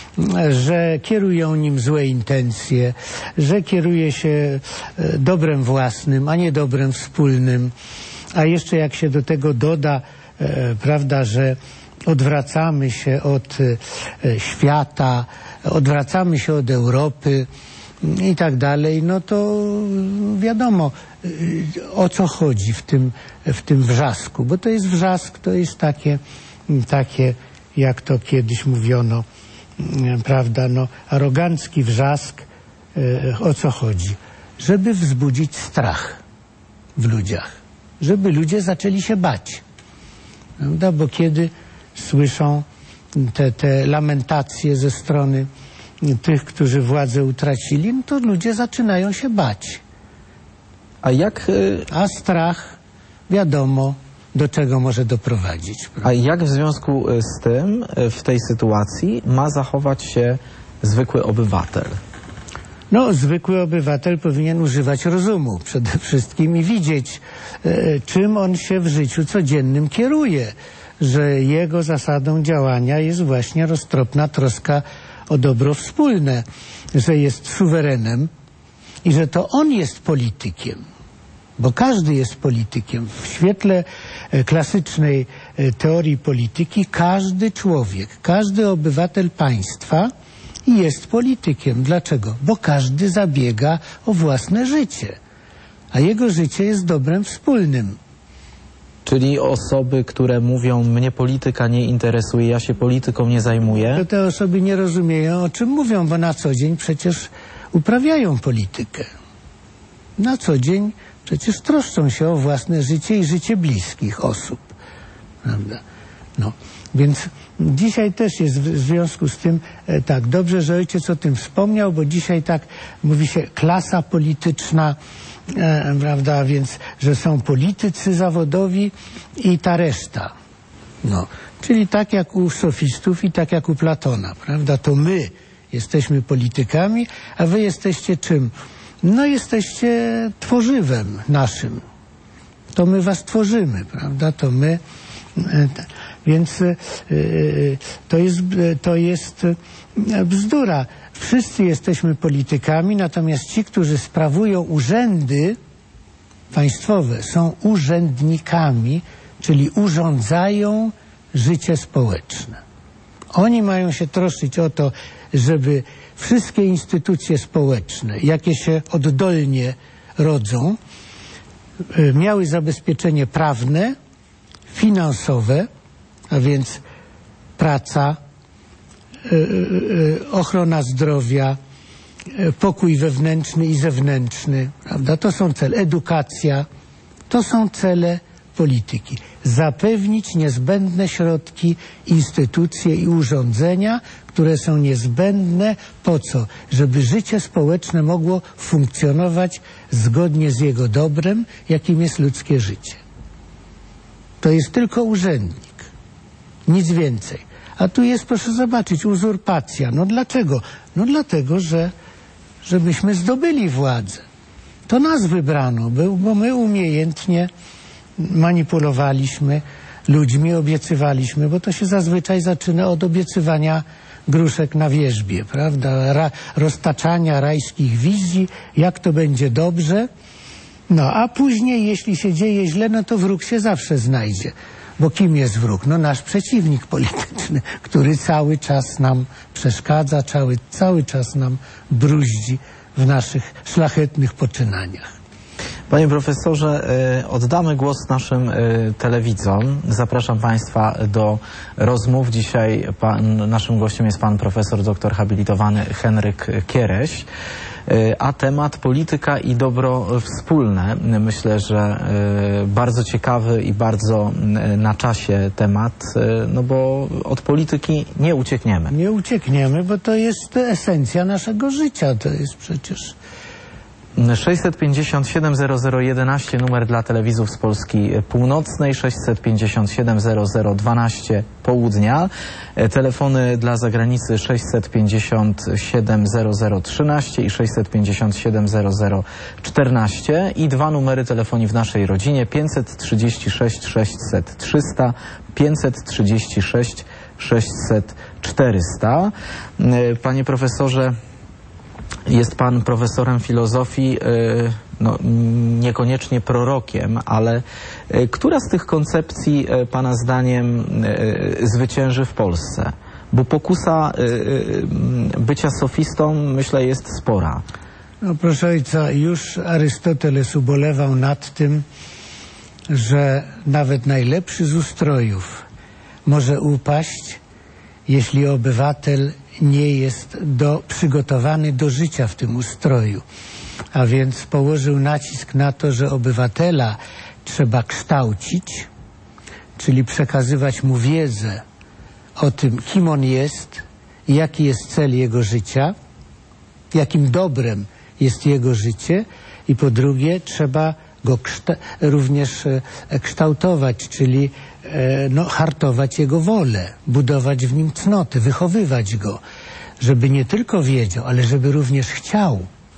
że kierują nim złe intencje, że kieruje się e, dobrem własnym, a nie dobrem wspólnym. A jeszcze jak się do tego doda, e, prawda, że odwracamy się od e, świata, odwracamy się od Europy i tak dalej, no to wiadomo, e, o co chodzi w tym, w tym wrzasku. Bo to jest wrzask, to jest takie, takie jak to kiedyś mówiono, e, prawda, no, arogancki wrzask. E, o co chodzi? Żeby wzbudzić strach w ludziach. Żeby ludzie zaczęli się bać. Prawda? Bo kiedy słyszą te, te lamentacje ze strony tych, którzy władzę utracili, no to ludzie zaczynają się bać. A jak... A strach, wiadomo, do czego może doprowadzić. Prawda? A jak w związku z tym, w tej sytuacji, ma zachować się zwykły obywatel? No, zwykły obywatel powinien używać rozumu przede wszystkim i widzieć, e, czym on się w życiu codziennym kieruje, że jego zasadą działania jest właśnie roztropna troska o dobro wspólne, że jest suwerenem i że to on jest politykiem, bo każdy jest politykiem. W świetle e, klasycznej e, teorii polityki każdy człowiek, każdy obywatel państwa i jest politykiem. Dlaczego? Bo każdy zabiega o własne życie, a jego życie jest dobrem wspólnym. Czyli osoby, które mówią, mnie polityka nie interesuje, ja się polityką nie zajmuję. To te osoby nie rozumieją, o czym mówią, bo na co dzień przecież uprawiają politykę. Na co dzień przecież troszczą się o własne życie i życie bliskich osób. Prawda? No, więc dzisiaj też jest w związku z tym e, tak, dobrze, że ojciec o tym wspomniał, bo dzisiaj tak mówi się klasa polityczna, e, prawda, więc, że są politycy zawodowi i ta reszta. No, czyli tak jak u sofistów i tak jak u Platona, prawda, to my jesteśmy politykami, a wy jesteście czym? No, jesteście tworzywem naszym. to my was tworzymy, prawda? To my... Więc to jest, to jest bzdura. Wszyscy jesteśmy politykami, natomiast ci, którzy sprawują urzędy państwowe, są urzędnikami, czyli urządzają życie społeczne. Oni mają się troszczyć o to, żeby wszystkie instytucje społeczne, jakie się oddolnie rodzą, miały zabezpieczenie prawne, finansowe, a więc praca, y, y, ochrona zdrowia, y, pokój wewnętrzny i zewnętrzny, prawda? To są cele, edukacja, to są cele polityki. Zapewnić niezbędne środki, instytucje i urządzenia, które są niezbędne po co? Żeby życie społeczne mogło funkcjonować zgodnie z jego dobrem, jakim jest ludzkie życie. To jest tylko urzędnik. Nic więcej. A tu jest, proszę zobaczyć, uzurpacja. No dlaczego? No dlatego, że, że myśmy zdobyli władzę. To nas wybrano, bo my umiejętnie manipulowaliśmy ludźmi, obiecywaliśmy, bo to się zazwyczaj zaczyna od obiecywania gruszek na wierzbie, prawda? Ra, roztaczania rajskich wizji, jak to będzie dobrze. No, a później, jeśli się dzieje źle, no to wróg się zawsze znajdzie. Bo kim jest wróg? No nasz przeciwnik polityczny, który cały czas nam przeszkadza, cały, cały czas nam bruździ w naszych szlachetnych poczynaniach. Panie profesorze, oddamy głos naszym telewidzom. Zapraszam Państwa do rozmów. Dzisiaj pan, naszym gościem jest pan profesor doktor habilitowany Henryk Kiereś. A temat polityka i dobro wspólne. Myślę, że bardzo ciekawy i bardzo na czasie temat, no bo od polityki nie uciekniemy. Nie uciekniemy, bo to jest esencja naszego życia. To jest przecież... sześćset pięćdziesiąt siedem zero zero jedenaście numer dla telewizów z Polski Północnej, sześćset pięćdziesiąt siedem zero zero dwanaście południa, telefony dla zagranicy sześćset pięćdziesiąt siedem zero zero trzynaście i sześćset pięćdziesiąt siedem zero zero czternaście i dwa numery telefonii w naszej rodzinie pięćset trzydzieści sześć sześćset trzysta, pięćset trzydzieści sześć sześćset czterysta. Panie profesorze, jest pan profesorem filozofii, no, niekoniecznie prorokiem, ale która z tych koncepcji pana zdaniem zwycięży w Polsce? Bo pokusa bycia sofistą, myślę, jest spora. No proszę ojca, już Arystoteles ubolewał nad tym, że nawet najlepszy z ustrojów może upaść, jeśli obywatel nie jest do, przygotowany do życia w tym ustroju. A więc położył nacisk na to, że obywatela trzeba kształcić, czyli przekazywać mu wiedzę o tym, kim on jest i jaki jest cel jego życia, jakim dobrem jest jego życie, i po drugie trzeba go kszta- również e, kształtować, czyli e, no, hartować jego wolę, budować w nim cnoty, wychowywać go, żeby nie tylko wiedział, ale żeby również chciał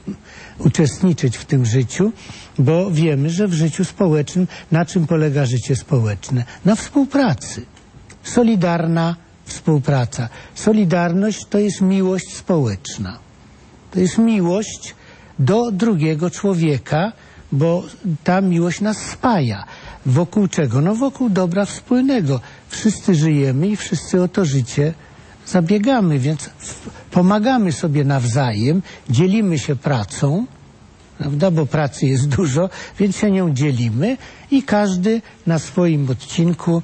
uczestniczyć w tym życiu, bo wiemy, że w życiu społecznym, na czym polega życie społeczne? Na współpracy. Solidarna współpraca. Solidarność to jest miłość społeczna. To jest miłość do drugiego człowieka, bo ta miłość nas spaja. Wokół czego? No wokół dobra wspólnego. Wszyscy żyjemy i wszyscy o to życie zabiegamy, więc pomagamy sobie nawzajem, dzielimy się pracą, prawda, bo pracy jest dużo, więc się nią dzielimy i każdy na swoim odcinku,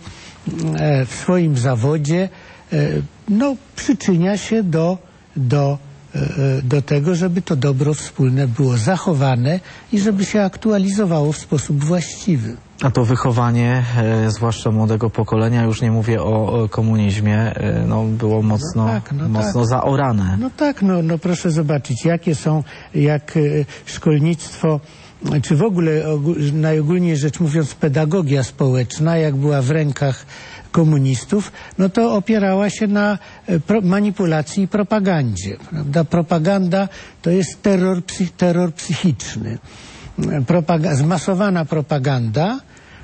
e, w swoim zawodzie e, no, przyczynia się do, do, e, do tego, żeby to dobro wspólne było zachowane i żeby się aktualizowało w sposób właściwy. A to wychowanie, e, zwłaszcza młodego pokolenia, już nie mówię o, o komunizmie, e, no, było mocno, no tak, no mocno tak. zaorane. No tak, no, no proszę zobaczyć, jakie są, jak e, szkolnictwo, czy w ogóle ogól, najogólniej rzecz mówiąc pedagogia społeczna, jak była w rękach komunistów, no to opierała się na e, pro, manipulacji i propagandzie. Prawda? Propaganda to jest terror, psy, terror psychiczny. Propaga- zmasowana propaganda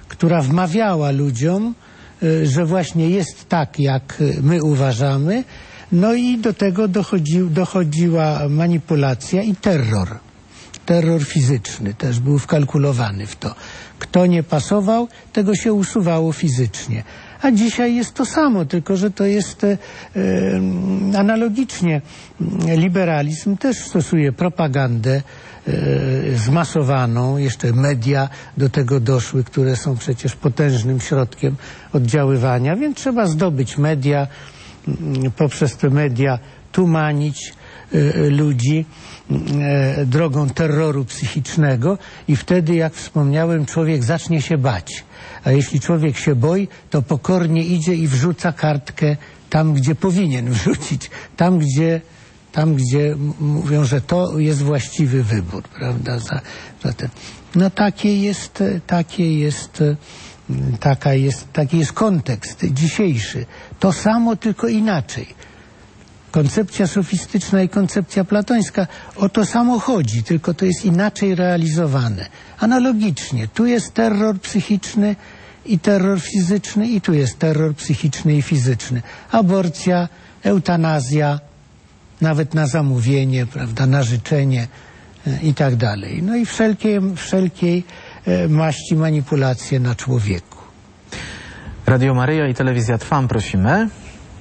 która wmawiała ludziom, że właśnie jest tak, jak my uważamy, no i do tego dochodzi, dochodziła manipulacja i terror. Terror fizyczny też był wkalkulowany w to. Kto nie pasował, tego się usuwało fizycznie. A dzisiaj jest to samo, tylko że to jest e, analogicznie. Liberalizm też stosuje propagandę e, zmasowaną, jeszcze media do tego doszły, które są przecież potężnym środkiem oddziaływania, więc trzeba zdobyć media, poprzez te media tumanić e, ludzi e, drogą terroru psychicznego i wtedy, jak wspomniałem, człowiek zacznie się bać. A jeśli człowiek się boi, to pokornie idzie i wrzuca kartkę tam, gdzie powinien wrzucić. Tam, gdzie, tam, gdzie mówią, że to jest właściwy wybór, prawda? Za, za ten. No takie jest, takie jest, taka jest, taki jest kontekst dzisiejszy. To samo, tylko inaczej. Koncepcja sofistyczna i koncepcja platońska, o to samo chodzi, tylko to jest inaczej realizowane. Analogicznie, tu jest terror psychiczny i terror fizyczny, i tu jest terror psychiczny i fizyczny. Aborcja, eutanazja, nawet na zamówienie, prawda, na życzenie e, i tak dalej. No i wszelkie, wszelkiej e, maści manipulacje na człowieku. Radio Maryja i Telewizja Trwam, prosimy.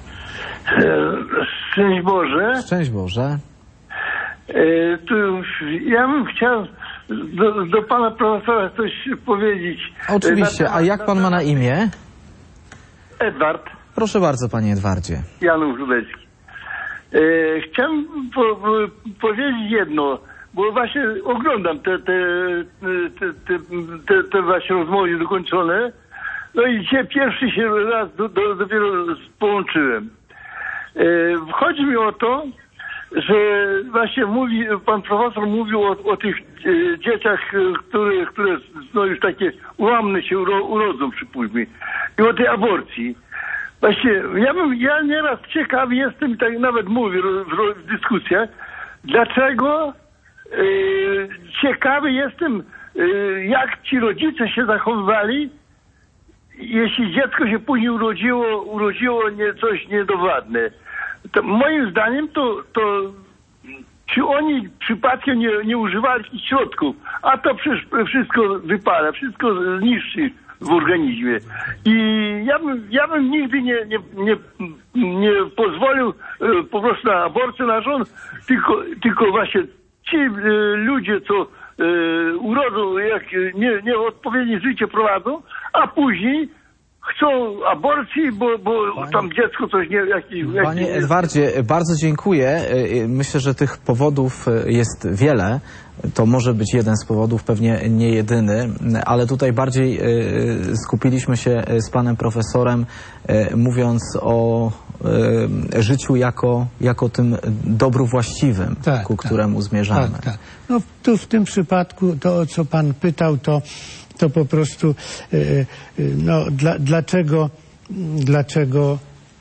Szczęść Boże. Szczęść Boże. E, tu, ja bym chciał do, do pana profesora coś powiedzieć. Oczywiście. Na, A jak pan ma na imię? Edward. Proszę bardzo, panie Edwardzie. Janów Rudecki. E, chciałem po, po, powiedzieć jedno, bo właśnie oglądam te, te, te, te, te, te właśnie rozmowy niedokończone. No i dzisiaj pierwszy się raz do, do, dopiero połączyłem. E, chodzi mi o to, że właśnie mówi, pan profesor mówił o, o tych e, dzieciach, które, które no już takie ułamne się uro, urodzą, przypuśćmy, i o tej aborcji. Właśnie ja bym, ja nieraz ciekawy jestem i tak nawet mówię w, w dyskusjach, dlaczego e, ciekawy jestem, e, jak ci rodzice się zachowywali, jeśli dziecko się później urodziło, urodziło nie, coś niedowładne. To moim zdaniem to, to czy oni przypadkiem nie, nie używali takich środków, a to przecież wszystko wypala, wszystko zniszczy w organizmie. I ja bym, ja bym nigdy nie, nie, nie, nie pozwolił po prostu na aborcję na żon, tylko, tylko właśnie ci ludzie, co urodzą, jak nie, nieodpowiednie życie prowadzą, a później chcą aborcji, bo, bo Panie, tam dziecko coś nie... Jakiś, Panie jakiś, Edwardzie, bardzo dziękuję. Myślę, że tych powodów jest wiele. To może być jeden z powodów, pewnie nie jedyny, ale tutaj bardziej skupiliśmy się z panem profesorem, mówiąc o życiu jako, jako tym dobru właściwym, tak, ku któremu tak, zmierzamy. Tak, tak. No tu w tym przypadku to, o co pan pytał, to to po prostu no, dla, dlaczego, dlaczego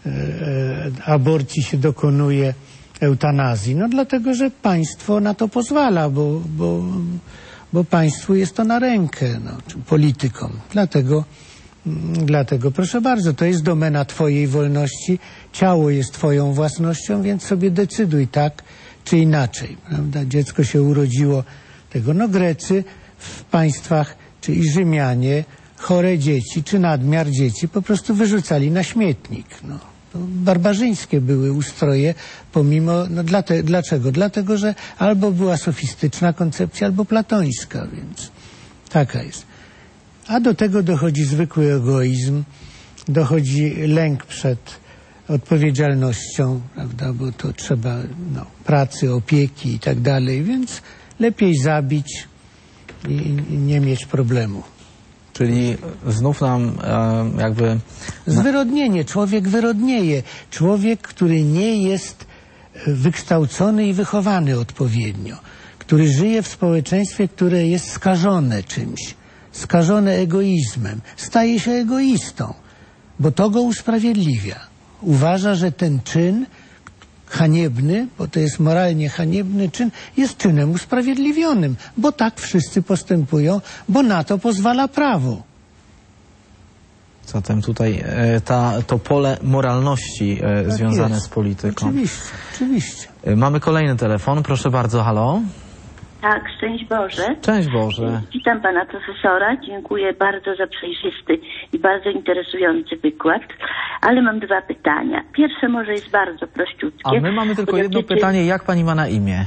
aborcji się dokonuje eutanazji? No dlatego, że państwo na to pozwala, bo, bo, bo państwu jest to na rękę, no, politykom. Dlatego, dlatego, proszę bardzo, to jest domena twojej wolności, ciało jest twoją własnością, więc sobie decyduj tak czy inaczej. Prawda? Dziecko się urodziło tego. No Grecy w państwach czy i Rzymianie chore dzieci, czy nadmiar dzieci po prostu wyrzucali na śmietnik. No, to barbarzyńskie były ustroje, pomimo, no dla te, dlaczego? Dlatego, że albo była sofistyczna koncepcja, albo platońska, więc taka jest. A do tego dochodzi zwykły egoizm, dochodzi lęk przed odpowiedzialnością, prawda, bo to trzeba no, pracy, opieki i tak dalej, więc lepiej zabić i nie mieć problemu. Czyli znów nam e, jakby... Zwyrodnienie. Człowiek wyrodnieje. Człowiek, który nie jest wykształcony i wychowany odpowiednio. Który żyje w społeczeństwie, które jest skażone czymś. Skażone egoizmem. Staje się egoistą. Bo to go usprawiedliwia. Uważa, że ten czyn haniebny, bo to jest moralnie haniebny czyn, jest czynem usprawiedliwionym, bo tak wszyscy postępują, bo na to pozwala prawo. Zatem tutaj e, ta, to pole moralności e, Tak związane jest. z polityką. Oczywiście, oczywiście. E, mamy kolejny telefon. Proszę bardzo, halo. Tak, szczęść Boże. Cześć Boże. Witam pana profesora. Dziękuję bardzo za przejrzysty i bardzo interesujący wykład. Ale mam dwa pytania. Pierwsze może jest bardzo prościutkie. A my mamy tylko jedno dotyczy- pytanie. Jak pani ma na imię?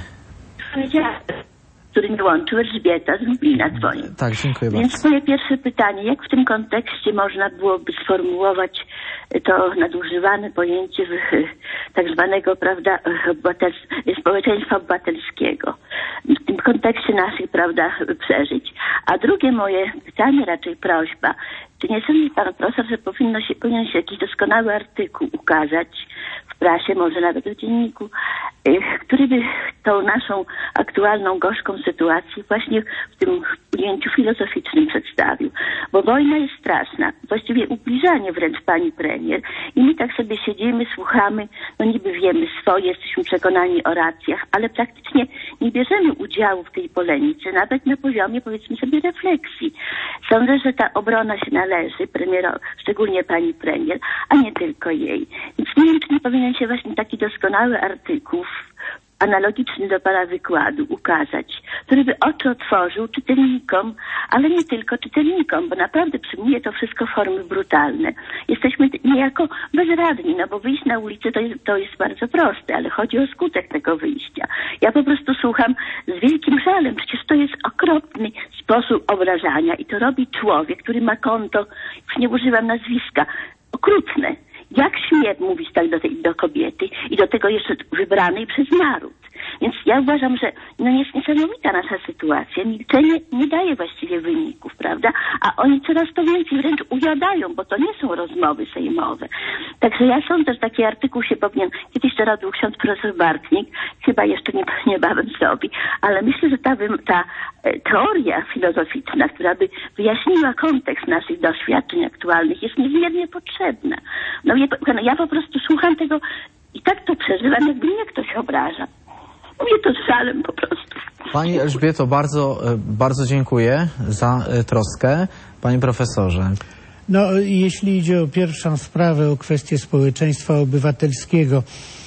który mnie łączył, Elżbieta z Lublina dzwoni. Tak, dziękuję bardzo. Więc moje pierwsze pytanie, jak w tym kontekście można byłoby sformułować to nadużywane pojęcie tak zwanego, prawda, obywatel- społeczeństwa obywatelskiego w tym kontekście naszych, prawda, przeżyć. A drugie moje pytanie, raczej prośba, czy nie sądzi pan profesor, że powinno się, powinien się jakiś doskonały artykuł ukazać w prasie, może nawet w dzienniku, który by tą naszą aktualną, gorzką sytuację właśnie w tym ujęciu filozoficznym przedstawił. Bo wojna jest straszna, właściwie ubliżanie wręcz pani premier. I my tak sobie siedzimy, słuchamy, no niby wiemy swoje, jesteśmy przekonani o racjach, ale praktycznie nie bierzemy udziału w tej polemice, nawet na poziomie, powiedzmy sobie, refleksji. Sądzę, że ta obrona się należy premierowi, szczególnie pani premier, a nie tylko jej. Więc nie wiem, czy nie powinien się właśnie taki doskonały artykuł analogiczny do pana wykładu ukazać, który by oczy otworzył czytelnikom, ale nie tylko czytelnikom, bo naprawdę przyjmuje to wszystko formy brutalne. Jesteśmy niejako bezradni, no bo wyjść na ulicę to jest, to jest bardzo proste, ale chodzi o skutek tego wyjścia. Ja po prostu słucham z wielkim żalem, przecież to jest okropny sposób obrażania i to robi człowiek, który ma konto, już nie używam nazwiska, okrutne. Jak śmie mówić tak do, tej, do kobiety i do tego jeszcze wybranej przez naród. Więc ja uważam, że no jest niesamowita nasza sytuacja. Milczenie nie daje właściwie wyników, prawda? A oni coraz to więcej wręcz ujadają, bo to nie są rozmowy sejmowe. Także ja sądzę, że taki artykuł się powinien, kiedyś to robił ksiądz profesor Bartnik, chyba jeszcze nie, niebawem zrobi, ale myślę, że ta, ta e, teoria filozoficzna, która by wyjaśniła kontekst naszych doświadczeń aktualnych, jest niezmiernie potrzebna. No ja, ja po prostu słucham tego i tak to przeżywam, jakby mnie ktoś obraża. Mówię to z żalem po prostu. Pani Elżbieto, bardzo, bardzo dziękuję za troskę. Panie profesorze. No, jeśli idzie o pierwszą sprawę, o kwestię społeczeństwa obywatelskiego,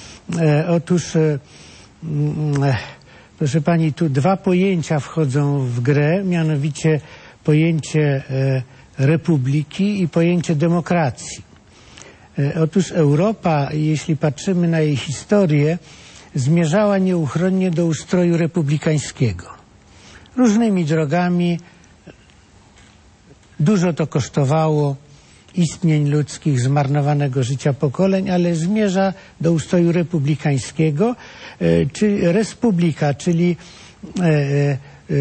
e, otóż, e, e, proszę pani, tu dwa pojęcia wchodzą w grę, mianowicie pojęcie e, republiki i pojęcie demokracji. E, otóż Europa, jeśli patrzymy na jej historię, zmierzała nieuchronnie do ustroju republikańskiego. Różnymi drogami, dużo to kosztowało istnień ludzkich, zmarnowanego życia pokoleń, ale zmierza do ustroju republikańskiego, e, czy respublika, czyli e, e,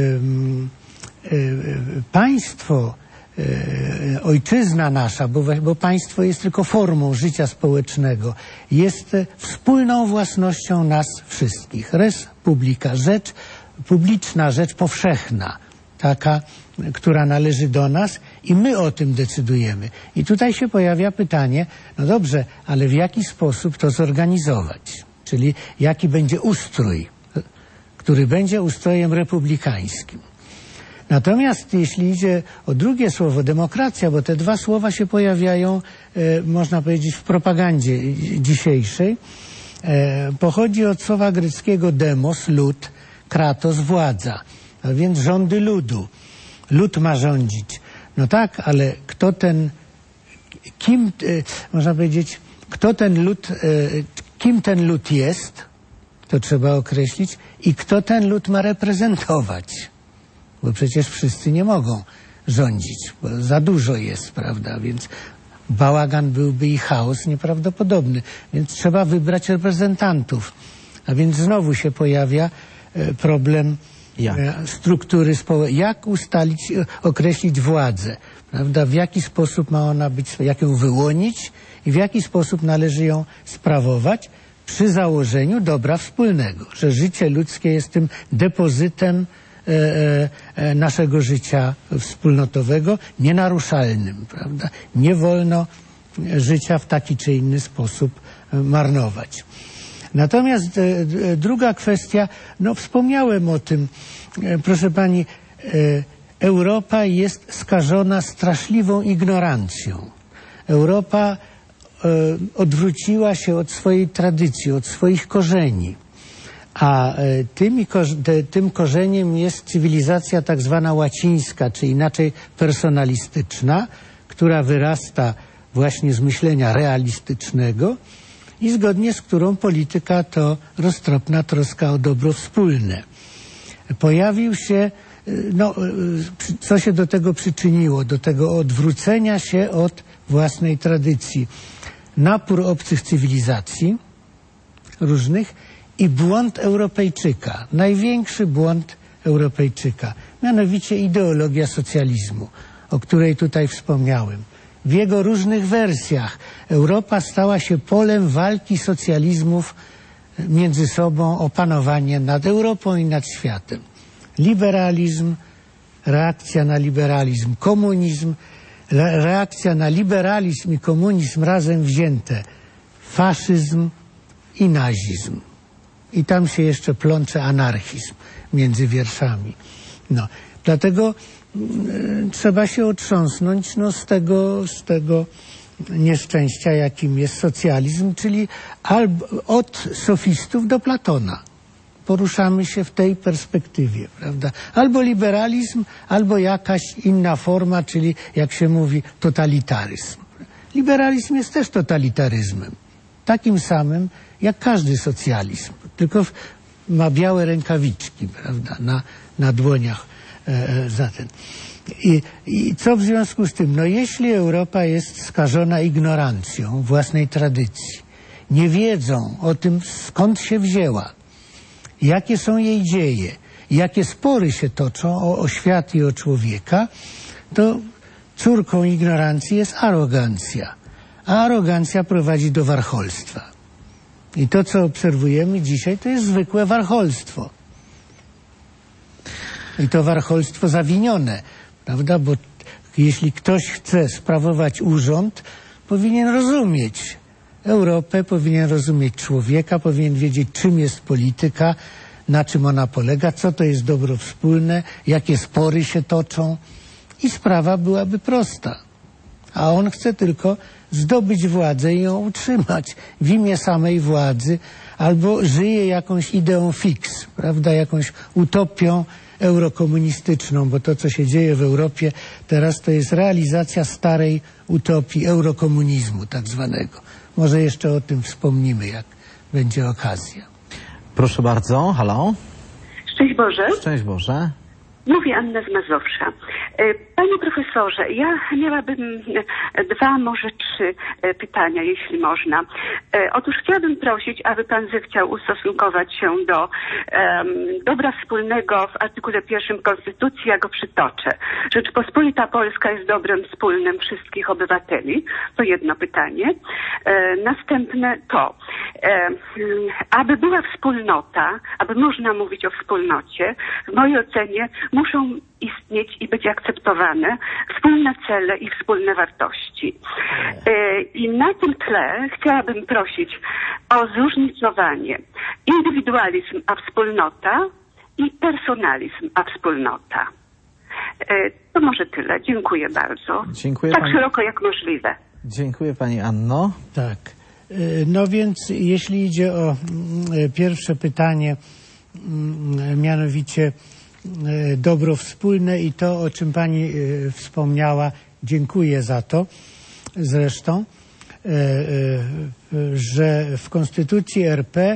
e, państwo, e, ojczyzna nasza, bo, bo państwo jest tylko formą życia społecznego, jest wspólną własnością nas wszystkich. Respublika, rzecz publiczna, rzecz powszechna, taka, która należy do nas i my o tym decydujemy. I tutaj się pojawia pytanie, no dobrze, ale w jaki sposób to zorganizować? Czyli jaki będzie ustrój, który będzie ustrojem republikańskim. Natomiast jeśli idzie o drugie słowo, demokracja, bo te dwa słowa się pojawiają, e, można powiedzieć, w propagandzie dzisiejszej, e, pochodzi od słowa greckiego demos, lud, kratos, władza, a więc rządy ludu. Lud ma rządzić. No tak, ale kto ten, kim, e, można powiedzieć, kto ten lud, e, kim ten lud jest, to trzeba określić, i kto ten lud ma reprezentować. Bo przecież wszyscy nie mogą rządzić, bo za dużo jest, prawda, więc bałagan byłby i chaos nieprawdopodobny, więc trzeba wybrać reprezentantów. A więc znowu się pojawia e, problem Jak? e, struktury społecznej. Jak ustalić, e, określić władzę, prawda, w jaki sposób ma ona być, jak ją wyłonić i w jaki sposób należy ją sprawować przy założeniu dobra wspólnego, że życie ludzkie jest tym depozytem E, e, naszego życia wspólnotowego, nienaruszalnym, prawda? Nie wolno życia w taki czy inny sposób marnować. Natomiast e, druga kwestia, no wspomniałem o tym, e, proszę pani, e, Europa jest skażona straszliwą ignorancją. Europa e, odwróciła się od swojej tradycji, od swoich korzeni. A e, tymi, te, tym korzeniem jest cywilizacja tak zwana łacińska, czy inaczej personalistyczna, która wyrasta właśnie z myślenia realistycznego i zgodnie z którą polityka to roztropna troska o dobro wspólne. Pojawił się, no, co się do tego przyczyniło, do tego odwrócenia się od własnej tradycji. Napór obcych cywilizacji różnych i błąd Europejczyka, największy błąd Europejczyka, mianowicie ideologia socjalizmu, o której tutaj wspomniałem. W jego różnych wersjach Europa stała się polem walki socjalizmów między sobą o panowanie nad Europą i nad światem. Liberalizm, reakcja na liberalizm, komunizm, reakcja na liberalizm i komunizm razem wzięte, faszyzm i nazizm. I tam się jeszcze plącze anarchizm między wierszami. No, dlatego y, trzeba się otrząsnąć no, z tego, z tego nieszczęścia, jakim jest socjalizm, czyli albo od sofistów do Platona. Poruszamy się w tej perspektywie, prawda? Albo liberalizm, albo jakaś inna forma, czyli jak się mówi, totalitaryzm. Liberalizm jest też totalitaryzmem. Takim samym jak każdy socjalizm. Tylko ma białe rękawiczki, prawda? Na, na dłoniach e, za ten. I, I co w związku z tym? No jeśli Europa jest skażona ignorancją własnej tradycji, nie wiedzą o tym, skąd się wzięła, jakie są jej dzieje, jakie spory się toczą o, o świat i o człowieka, to córką ignorancji jest arogancja. A arogancja prowadzi do warcholstwa. I to, co obserwujemy dzisiaj, to jest zwykłe warcholstwo. I to warcholstwo zawinione, prawda? Bo jeśli ktoś chce sprawować urząd, powinien rozumieć Europę, powinien rozumieć człowieka, powinien wiedzieć, czym jest polityka, na czym ona polega, co to jest dobro wspólne, jakie spory się toczą i sprawa byłaby prosta. A on chce tylko zdobyć władzę i ją utrzymać w imię samej władzy, albo żyje jakąś ideą fix, prawda, jakąś utopią eurokomunistyczną, bo to, co się dzieje w Europie teraz, to jest realizacja starej utopii eurokomunizmu tak zwanego. Może jeszcze o tym wspomnimy, jak będzie okazja. Proszę bardzo, halo. Szczęść Boże. Szczęść Boże. Mówi Anna z Mazowsza. Panie profesorze, ja miałabym dwa, może trzy pytania, jeśli można. Otóż chciałabym prosić, aby pan zechciał ustosunkować się do um, dobra wspólnego w artykule pierwszym Konstytucji. Ja go przytoczę. Rzeczpospolita Polska jest dobrem wspólnym wszystkich obywateli. To jedno pytanie. E, następne to, e, aby była wspólnota, aby można mówić o wspólnocie, w mojej ocenie muszą istnieć i być akceptowane wspólne cele i wspólne wartości. E, I na tym tle chciałabym prosić o zróżnicowanie indywidualizm a wspólnota i personalizm a wspólnota. E, to może tyle. Dziękuję bardzo. Dziękuję tak pani... szeroko jak możliwe. Dziękuję pani Anno. Tak. No więc jeśli idzie o pierwsze pytanie, mianowicie dobro wspólne i to, o czym pani wspomniała, dziękuję za to zresztą, że w Konstytucji R P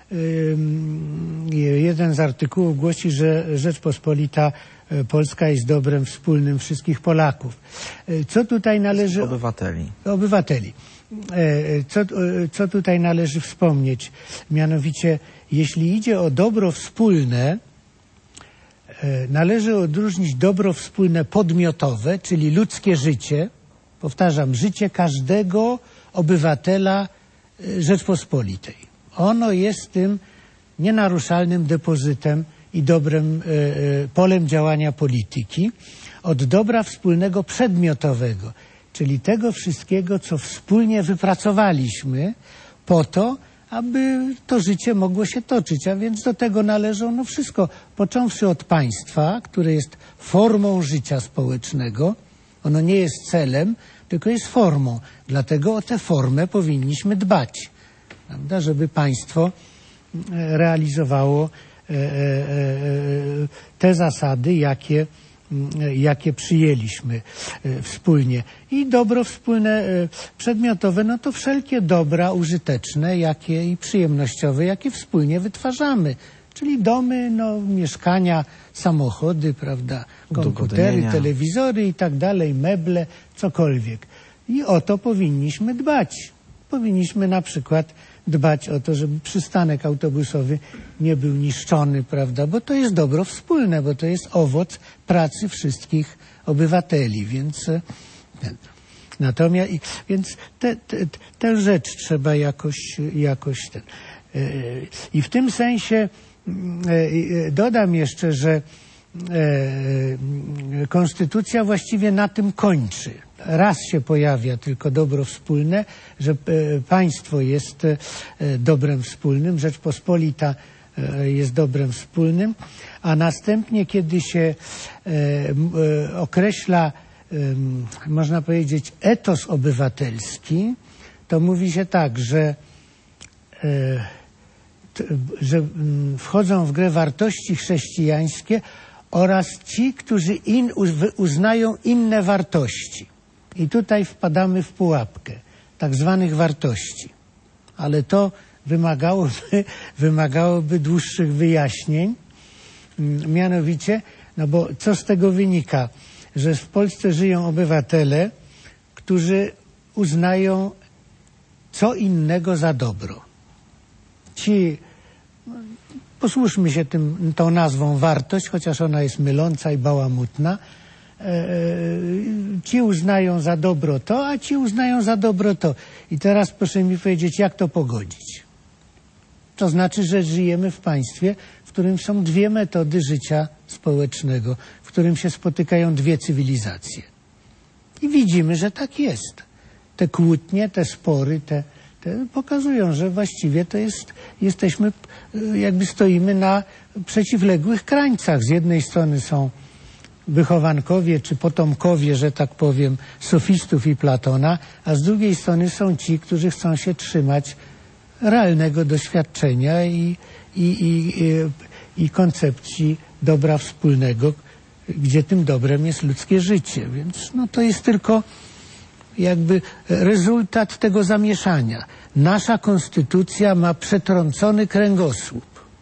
jeden z artykułów głosi, że Rzeczpospolita Polska jest dobrem wspólnym wszystkich Polaków. Co tutaj należy... Obywateli. Obywateli. Co, co tutaj należy wspomnieć? Mianowicie, jeśli idzie o dobro wspólne, należy odróżnić dobro wspólne podmiotowe, czyli ludzkie życie, powtarzam, życie każdego obywatela Rzeczpospolitej. Ono jest tym nienaruszalnym depozytem i dobrem, polem działania polityki, od dobra wspólnego przedmiotowego, czyli tego wszystkiego, co wspólnie wypracowaliśmy po to, aby to życie mogło się toczyć, a więc do tego należą no wszystko, począwszy od państwa, które jest formą życia społecznego, ono nie jest celem, tylko jest formą. Dlatego o tę formę powinniśmy dbać, prawda? Żeby państwo realizowało te zasady, jakie, jakie przyjęliśmy wspólnie. I dobro wspólne przedmiotowe, no to wszelkie dobra użyteczne jakie i przyjemnościowe, jakie wspólnie wytwarzamy. Czyli domy, no, mieszkania, samochody, prawda, komputery, telewizory i tak dalej, meble, cokolwiek. I o to powinniśmy dbać. Powinniśmy na przykład dbać o to, żeby przystanek autobusowy nie był niszczony, prawda, bo to jest dobro wspólne, bo to jest owoc pracy wszystkich obywateli, więc ten. Natomiast, więc te, te, tę rzecz trzeba jakoś, jakoś ten. I w tym sensie dodam jeszcze, że konstytucja właściwie na tym kończy. Raz się pojawia tylko dobro wspólne, że państwo jest dobrem wspólnym, Rzeczpospolita jest dobrem wspólnym, a następnie, kiedy się określa, można powiedzieć, etos obywatelski, to mówi się tak, że że wchodzą w grę wartości chrześcijańskie oraz ci, którzy in, uznają inne wartości. I tutaj wpadamy w pułapkę tak zwanych wartości. Ale to wymagałoby, wymagałoby dłuższych wyjaśnień. Mianowicie, no bo co z tego wynika? Że w Polsce żyją obywatele, którzy uznają co innego za dobro. Ci, posłuszmy się tym, tą nazwą wartość, chociaż ona jest myląca i bałamutna, e, ci uznają za dobro to, a ci uznają za dobro to. I teraz proszę mi powiedzieć, jak to pogodzić? To znaczy, że żyjemy w państwie, w którym są dwie metody życia społecznego, w którym się spotykają dwie cywilizacje. I widzimy, że tak jest. Te kłótnie, te spory, te pokazują, że właściwie to jest, jesteśmy, jakby stoimy na przeciwległych krańcach. Z jednej strony są wychowankowie czy potomkowie, że tak powiem, sofistów i Platona, a z drugiej strony są ci, którzy chcą się trzymać realnego doświadczenia i, i, i, i koncepcji dobra wspólnego, gdzie tym dobrem jest ludzkie życie. Więc no, to jest tylko jakby rezultat tego zamieszania. Nasza konstytucja ma przetrącony kręgosłup.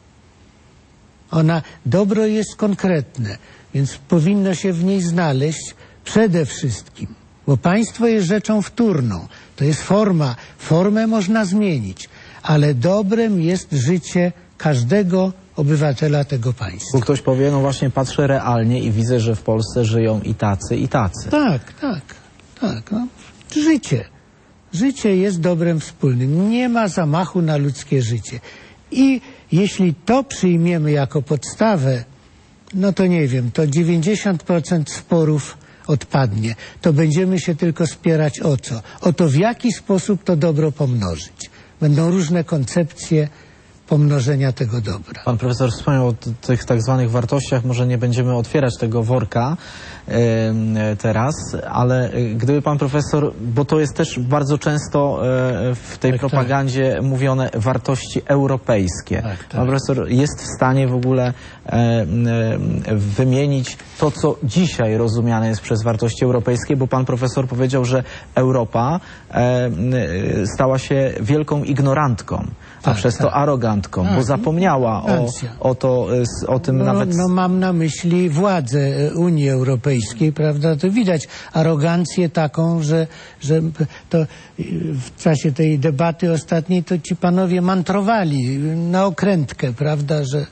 Ona, dobro jest konkretne, więc powinno się w niej znaleźć przede wszystkim, bo państwo jest rzeczą wtórną. To jest forma. Formę można zmienić, ale dobrem jest życie każdego obywatela tego państwa. Bo ktoś powie, no właśnie patrzę realnie i widzę, że w Polsce żyją i tacy, i tacy. Tak, tak, tak. No. Życie. Życie jest dobrem wspólnym. Nie ma zamachu na ludzkie życie. I jeśli to przyjmiemy jako podstawę, no to nie wiem, to dziewięćdziesiąt procent sporów odpadnie. To będziemy się tylko spierać o co? O to, w jaki sposób to dobro pomnożyć. Będą różne koncepcje pomnożenia tego dobra. Pan profesor wspomniał o tych tak zwanych wartościach, może nie będziemy otwierać tego worka e, teraz, ale gdyby pan profesor, bo to jest też bardzo często e, w tej tak, propagandzie tak. mówione wartości europejskie. Tak, tak. Pan profesor jest w stanie w ogóle e, e, wymienić to, co dzisiaj rozumiane jest przez wartości europejskie, bo pan profesor powiedział, że Europa e, stała się wielką ignorantką, a tak, przez tak. to arogancką, tak, bo zapomniała o, o, to, o tym no, nawet... No mam na myśli władzę Unii Europejskiej, prawda? To widać arogancję taką, że, że to w czasie tej debaty ostatniej to ci panowie mantrowali na okrętkę, prawda? Że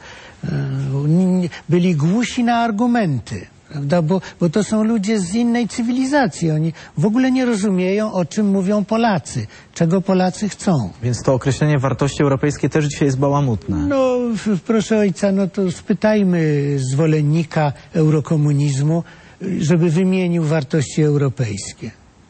byli głusi na argumenty. Prawda? Bo, bo to są ludzie z innej cywilizacji. Oni w ogóle nie rozumieją, o czym mówią Polacy, czego Polacy chcą. Więc to określenie wartości europejskie też dzisiaj jest bałamutne. No, proszę ojca, no to spytajmy zwolennika eurokomunizmu, żeby wymienił wartości europejskie.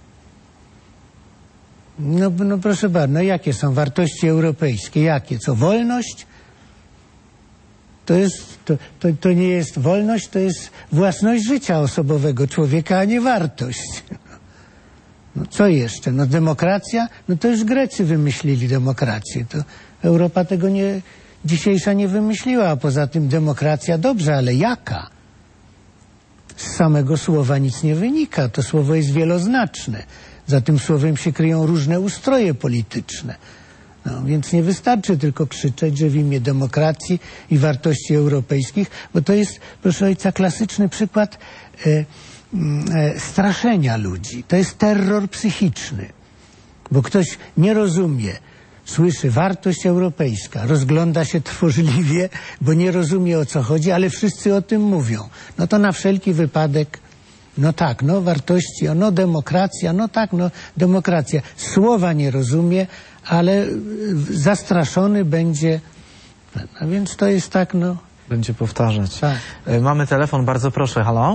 No, no proszę bardzo, no jakie są wartości europejskie? Jakie? Co, wolność? To, jest, to, to, to nie jest wolność, to jest własność życia osobowego człowieka, a nie wartość. No co jeszcze? No demokracja? No to już Grecy wymyślili demokrację. To Europa tego nie, dzisiejsza nie wymyśliła, a poza tym demokracja dobrze, ale jaka? Z samego słowa nic nie wynika. To słowo jest wieloznaczne. Za tym słowem się kryją różne ustroje polityczne. No, więc nie wystarczy tylko krzyczeć, że w imię demokracji i wartości europejskich, bo to jest, proszę ojca, klasyczny przykład e, e, straszenia ludzi. To jest terror psychiczny, bo ktoś nie rozumie, słyszy wartość europejska, rozgląda się trwożliwie, bo nie rozumie, o co chodzi, ale wszyscy o tym mówią. No to na wszelki wypadek, no tak, no wartości, no demokracja, no tak, no demokracja. Słowa nie rozumie, ale zastraszony będzie, a więc to jest tak, no... Będzie powtarzać. Tak. Mamy telefon, bardzo proszę, halo?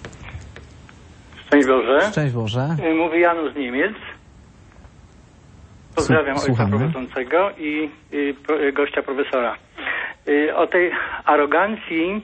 Szczęść Boże. Szczęść Boże. Mówi Janusz z Niemiec. Pozdrawiam ojca Słuchamy. prowadzącego i, i pro, gościa profesora. Y, o tej arogancji...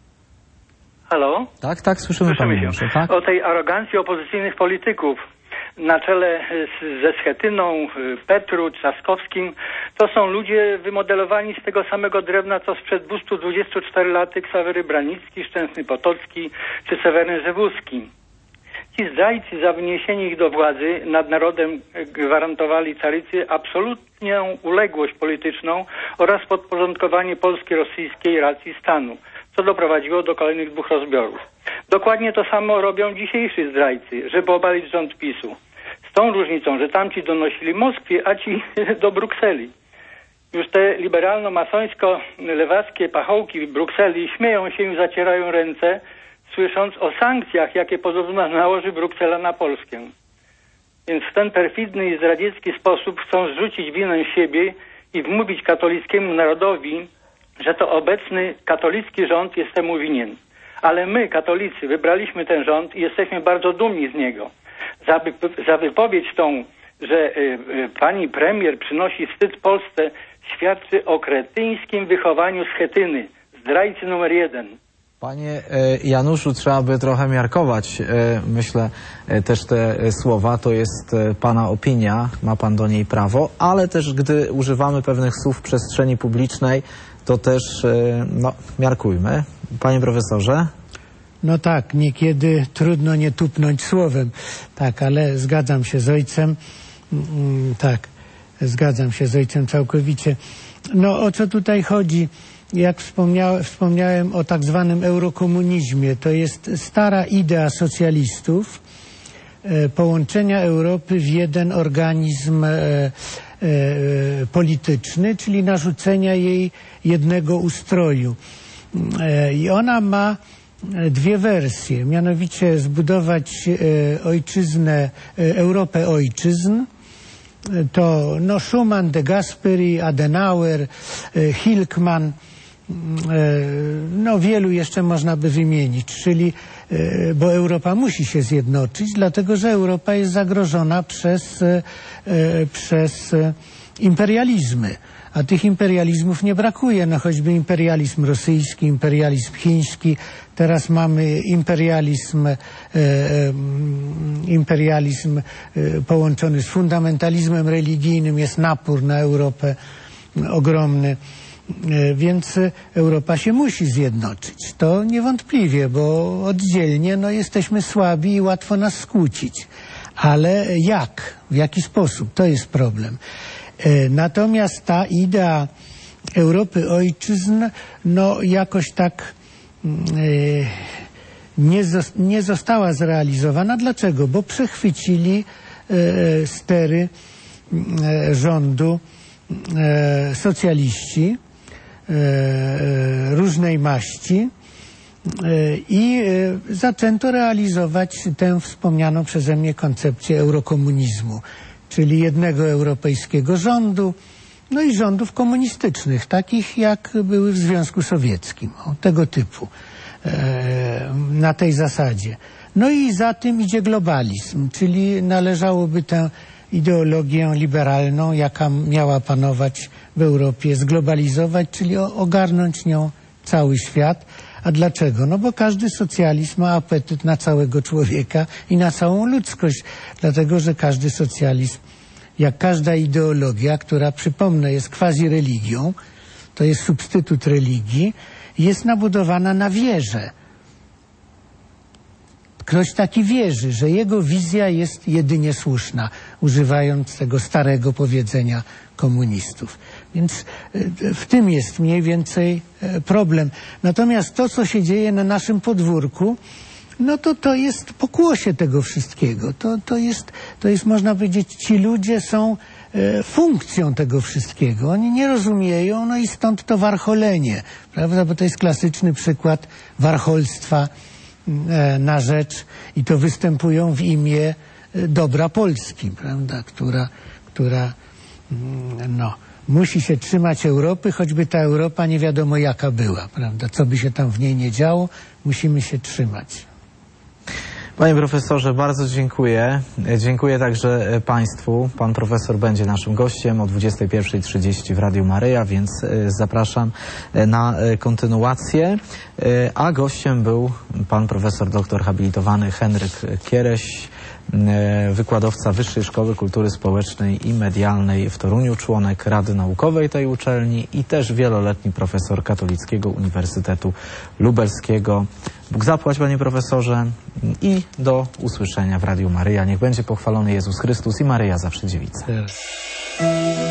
Halo? Tak, tak, słyszymy, Słyszymy panie się. Januszu, tak? O tej arogancji opozycyjnych polityków na czele z, ze Schetyną, Petru, Trzaskowskim. To są ludzie wymodelowani z tego samego drewna, co sprzed dwieście dwadzieścia cztery lat Ksawery Branicki, Szczęsny Potocki czy Seweryn Żewuski. Ci zdrajcy za wyniesienie ich do władzy nad narodem gwarantowali carycy absolutną uległość polityczną oraz podporządkowanie Polski rosyjskiej racji stanu, co doprowadziło do kolejnych dwóch rozbiorów. Dokładnie to samo robią dzisiejsi zdrajcy, żeby obalić rząd PiSu. Z tą różnicą, że tamci donosili Moskwie, a ci do Brukseli. Już te liberalno-masońsko-lewackie pachołki w Brukseli śmieją się i zacierają ręce, słysząc o sankcjach, jakie podobno nałoży Bruksela na Polskę. Więc w ten perfidny i zdradziecki sposób chcą zrzucić winę siebie i wmówić katolickiemu narodowi, że to obecny katolicki rząd jest temu winien. Ale my, katolicy, wybraliśmy ten rząd i jesteśmy bardzo dumni z niego. Za, wyp- za wypowiedź tą, że y, y, pani premier przynosi wstyd Polsce, świadczy o kretyńskim wychowaniu Schetyny, zdrajcy numer jeden. Panie Januszu, trzeba by trochę miarkować, myślę, też te słowa. To jest pana opinia, ma pan do niej prawo, ale też gdy używamy pewnych słów w przestrzeni publicznej, to też, no, miarkujmy. Panie profesorze? No tak, niekiedy trudno nie tupnąć słowem. Tak, ale zgadzam się z ojcem. Mm, tak, zgadzam się z ojcem całkowicie. No o co tutaj chodzi? Jak wspomniałem, wspomniałem o tak zwanym eurokomunizmie, to jest stara idea socjalistów e, połączenia Europy w jeden organizm e, e, polityczny, czyli narzucenia jej jednego ustroju. E, I ona ma dwie wersje, mianowicie zbudować e, ojczyznę, e, Europę ojczyzn. To no, Schuman, de Gasperi, Adenauer, e, Hilkman, no wielu jeszcze można by wymienić, czyli, bo Europa musi się zjednoczyć, dlatego że Europa jest zagrożona przez, przez imperializmy, a tych imperializmów nie brakuje, no choćby imperializm rosyjski, imperializm chiński, teraz mamy imperializm, e, imperializm e, połączony z fundamentalizmem religijnym, jest napór na Europę ogromny. Więc Europa się musi zjednoczyć. To niewątpliwie, bo oddzielnie no, jesteśmy słabi i łatwo nas skłócić. Ale jak? W jaki sposób? To jest problem. Natomiast ta idea Europy ojczyzn no, jakoś tak nie, nie została zrealizowana. Dlaczego? Bo przechwycili stery rządu socjaliści różnej maści i zaczęto realizować tę wspomnianą przeze mnie koncepcję eurokomunizmu, czyli jednego europejskiego rządu, no i rządów komunistycznych, takich jak były w Związku Sowieckim, o, tego typu, na tej zasadzie. No i za tym idzie globalizm, czyli należałoby tę ideologię liberalną, jaka miała panować w Europie, zglobalizować, czyli ogarnąć nią cały świat, A dlaczego? No bo każdy socjalizm ma apetyt na całego człowieka i na całą ludzkość. Dlatego, że każdy socjalizm, jak każda ideologia, która, przypomnę, jest quasi-religią, to jest substytut religii, jest nabudowana na wierze. Ktoś taki wierzy, że jego wizja jest jedynie słuszna, używając tego starego powiedzenia komunistów. Więc w tym jest mniej więcej problem. Natomiast to, co się dzieje na naszym podwórku, no to to jest pokłosie tego wszystkiego. To, to, jest, to jest, można powiedzieć, ci ludzie są e, funkcją tego wszystkiego. Oni nie rozumieją, no i stąd to warcholenie, prawda? Bo to jest klasyczny przykład warcholstwa e, na rzecz i to występują w imię e, dobra Polski, prawda? Która, która mm, no, musi się trzymać Europy, choćby ta Europa nie wiadomo jaka była, prawda? Co by się tam w niej nie działo, musimy się trzymać. Panie profesorze, bardzo dziękuję. Dziękuję także Państwu. Pan profesor będzie naszym gościem o dwudziestej pierwszej trzydzieści w Radiu Maryja, więc zapraszam na kontynuację. A gościem był pan profesor doktor habilitowany Henryk Kiereś, wykładowca Wyższej Szkoły Kultury Społecznej i Medialnej w Toruniu, członek Rady Naukowej tej uczelni i też wieloletni profesor Katolickiego Uniwersytetu Lubelskiego. Bóg zapłać, panie profesorze, i do usłyszenia w Radiu Maryja. Niech będzie pochwalony Jezus Chrystus i Maryja zawsze dziewica.